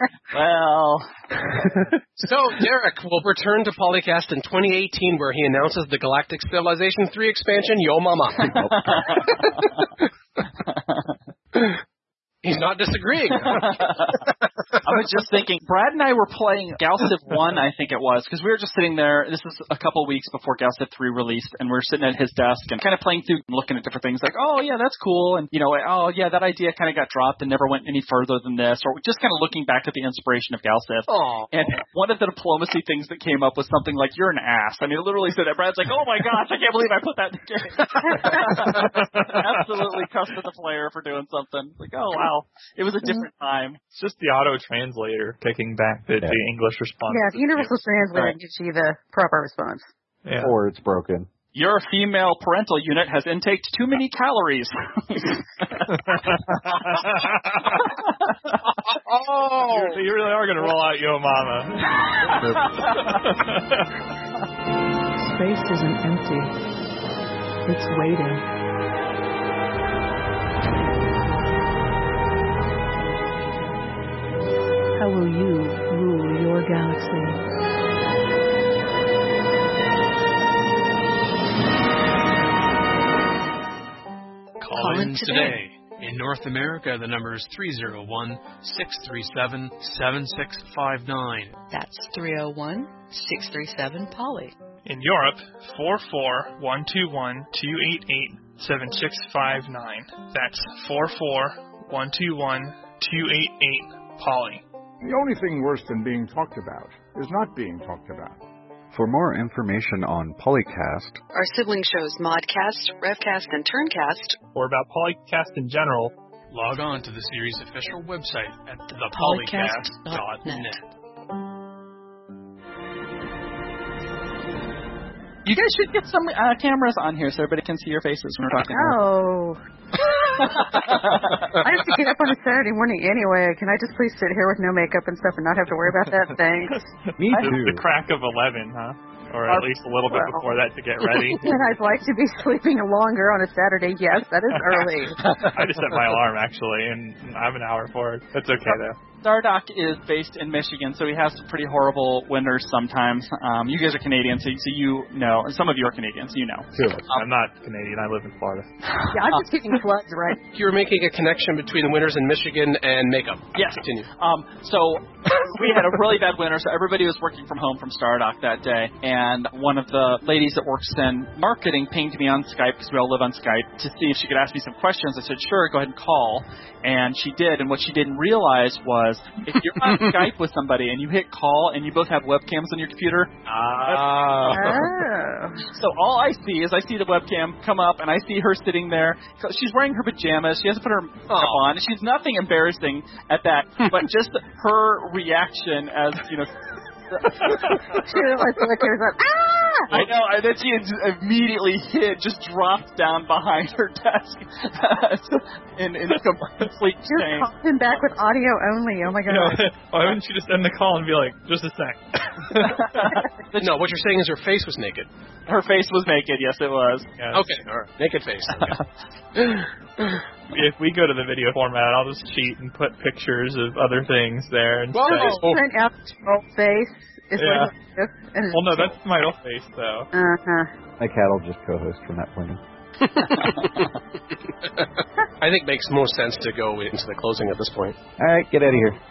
Well... So, Derek will return to Polycast in 2018 where he announces the Galactic Civilization 3 expansion, Yo Mama. He's not disagreeing. I was just thinking, Brad and I were playing GalCiv 1, I think it was, because we were just sitting there. This was a couple weeks before GalCiv 3 released, and we were sitting at his desk and kind of playing through and looking at different things like, oh, yeah, that's cool. And, oh, yeah, that idea kind of got dropped and never went any further than this. Or just kind of looking back at the inspiration of GalCiv. Aww. And one of the diplomacy things that came up was something like, you're an ass. I mean, it literally said that. Brad's like, oh, my gosh, I can't believe I put that in the game. Absolutely cussed at the player for doing something. Like, oh, wow. It was a different time. It's just the auto-translator kicking back the English response. Yeah, Universal Translator gives you the proper response. Yeah. Or it's broken. Your female parental unit has intaked too many calories. Oh! You really are going to roll out Yo Mama. Space isn't empty. It's waiting. How will you rule your galaxy? Call in today. In North America, the number is 301-637-7659. That's 301-637-POLY. In Europe, 44121-288-7659. That's 44121-288-POLY. The only thing worse than being talked about is not being talked about. For more information on Polycast, our sibling shows Modcast, Revcast, and Turncast, or about Polycast in general, log on to the series' official website at thepolycast.net. You guys should get some cameras on here so everybody can see your faces when we're talking. Oh. I have to get up on a Saturday morning anyway. Can I just please sit here with no makeup and stuff and not have to worry about that? Thanks. Me too. The crack of 11, huh? Or at least a little bit before that to get ready. And I'd like to be sleeping longer on a Saturday. Yes, that is early. I just set my alarm, actually, and I'm an hour forward. That's okay, though. Stardock is based in Michigan, so we have some pretty horrible winters sometimes. You guys are Canadians, so you know. And some of you are Canadians, you know. Sure. I'm not Canadian. I live in Florida. Yeah, I'm just getting floods, right? You were making a connection between the winters in Michigan and makeup. Yes. Continue. So we had a really bad winter, so everybody was working from home from Stardock that day. And one of the ladies that works in marketing pinged me on Skype, because we all live on Skype, to see if she could ask me some questions. I said, sure, go ahead and call. And she did. And what she didn't realize was, if you're on Skype with somebody and you hit call and you both have webcams on your computer, so all I see is the webcam come up and I see her sitting there. She's wearing her pajamas. She hasn't put her makeup on. She's nothing embarrassing at that, but just her reaction as, you know. I know, and then she immediately just dropped down behind her desk in complete shame. Just called him back with audio only. Oh my god! Why wouldn't you just end the call and be like, just a sec? No, what you're saying is her face was naked. Her face was naked. Yes, it was. Yes. Okay, all right, naked face. Okay. If we go to the video format, I'll just cheat and put pictures of other things there. And print out your face. Yeah. Well, no, that's my real face, though. My cat will just co-host from that point on. I think it makes more sense to go into the closing at this point. All right, get out of here.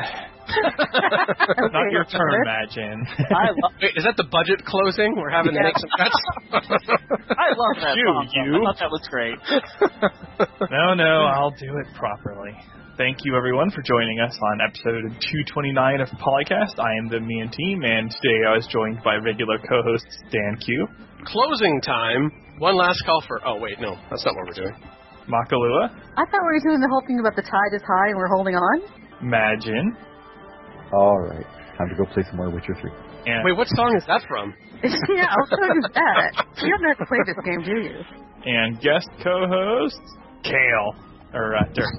Not your turn, Magin. Wait, is that the budget closing? We're having to make some cuts? I love that song. I thought that was great. No, I'll do it properly. Thank you, everyone, for joining us on episode 229 of Polycast. I am the Me and Team, and today I was joined by regular co-hosts Dan Q. Closing time. One last call for... Oh, wait, no. That's not what we're doing. Makalua. I thought we were doing the whole thing about the tide is high and we're holding on. Magin. All right. Time to go play some more Witcher 3. And wait, what song is that from? Yeah, I'll tell you that. You don't have to play this game, do you? And guest co-host, Kale. Or, Dirk.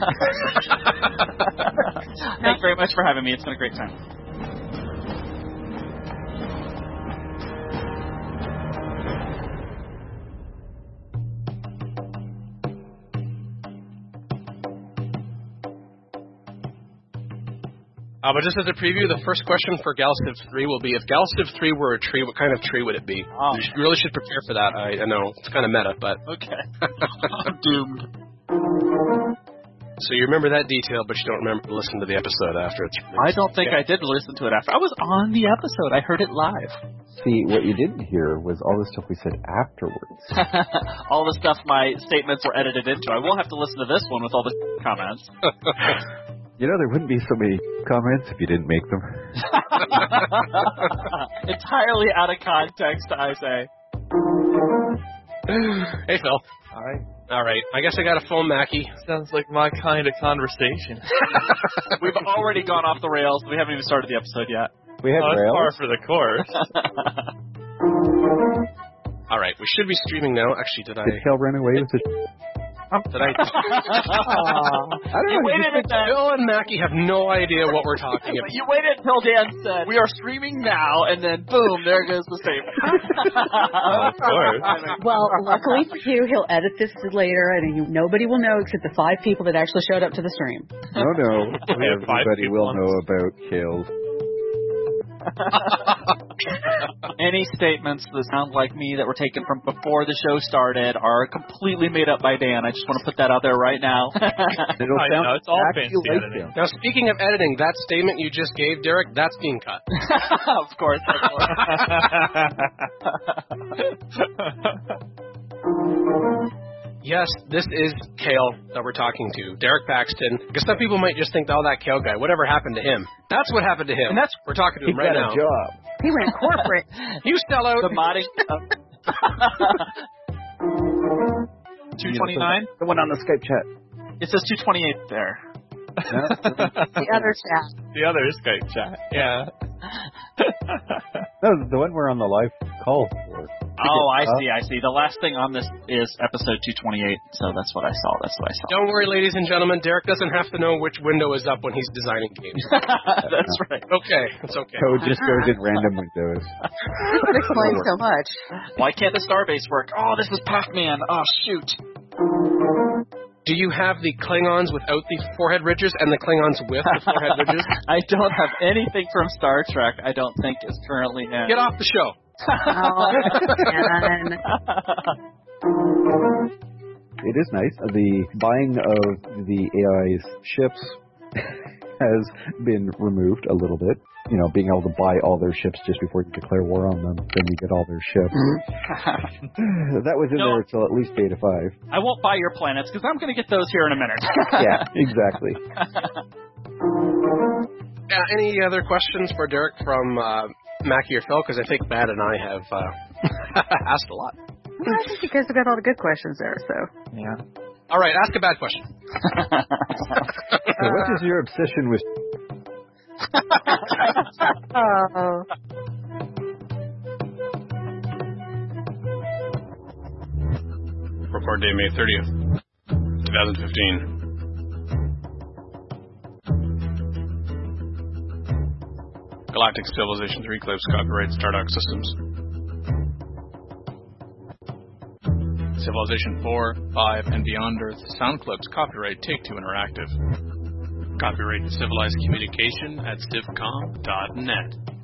Thanks very much for having me. It's been a great time. But just as a preview, the first question for Galciv 3 will be, if Galciv 3 were a tree, what kind of tree would it be? Oh. You really should prepare for that. I know, it's kind of meta, but... Okay. I'm doomed. So you remember that detail, but you don't remember to listen to the episode after it's released. I don't think I did listen to it after. I was on the episode. I heard it live. See, what you didn't hear was all the stuff we said afterwards. All the stuff my statements were edited into. I will have to listen to this one with all the comments. You know, there wouldn't be so many comments if you didn't make them. Entirely out of context, I say. Hey, Phil. Hi. All right. I guess I got to phone Mackie. Sounds like my kind of conversation. We've already gone off the rails. We haven't even started the episode yet. We had rails. Par for the course. All right. We should be streaming now. Actually, did Kel run away with the... Did I? I don't know. Waited until Phil and Mackie have no idea what we're talking about. You waited until Dan said, we are streaming now, and then boom, there goes the statement. Of course. Well, luckily for you, he'll edit this later, and nobody will know except the 5 people that actually showed up to the stream. No. Everybody will know about Kale's. Any statements that sound like me that were taken from before the show started are completely made up by Dan. I just want to put that out there right now. It's all fancy editing. Now, speaking of editing, that statement you just gave, Derek, that's being cut. Of course. Yes, this is Kale that we're talking to, Derek Paxton. Because some people might just think, oh, that Kale guy, whatever happened to him? That's what happened to him. And we're talking to him right now. He got a job. He went corporate. You sell out. The modding. 229? The one on the Skype chat. It says 228 there. The other chat. The other Skype chat. Yeah. No, the one we're on the live call for. Oh, I see. The last thing on this is episode 228, so that's what I saw. Don't worry, ladies and gentlemen. Derek doesn't have to know which window is up when he's designing games. That's right. Okay, it's okay. Code just goes in random windows. That explains so much. Why can't the Starbase work? Oh, this is Pac-Man. Oh, shoot. Do you have the Klingons without the forehead ridges and the Klingons with the forehead ridges? I don't have anything from Star Trek. I don't think is currently in. Get off the show. Oh, man. It is nice. The buying of the AI's ships has been removed a little bit. You know, being able to buy all their ships just before you declare war on them, then you get all their ships. That was in there until at least Beta 5. I won't buy your planets because I'm going to get those here in a minute. Yeah, exactly. Any other questions for Derek from Mackie or Phil? Because I think Matt and I have asked a lot. Well, I think you guys have got all the good questions there, so. Yeah. All right, ask a bad question. So what is your obsession with... Oh. Record day May 30th, 2015. Galactic Civilization 3 clips copyright Stardock Systems. Civilization 4, 5, and Beyond Earth sound clips copyright Take-Two Interactive. Copyright Civilized Communication at civcom.net.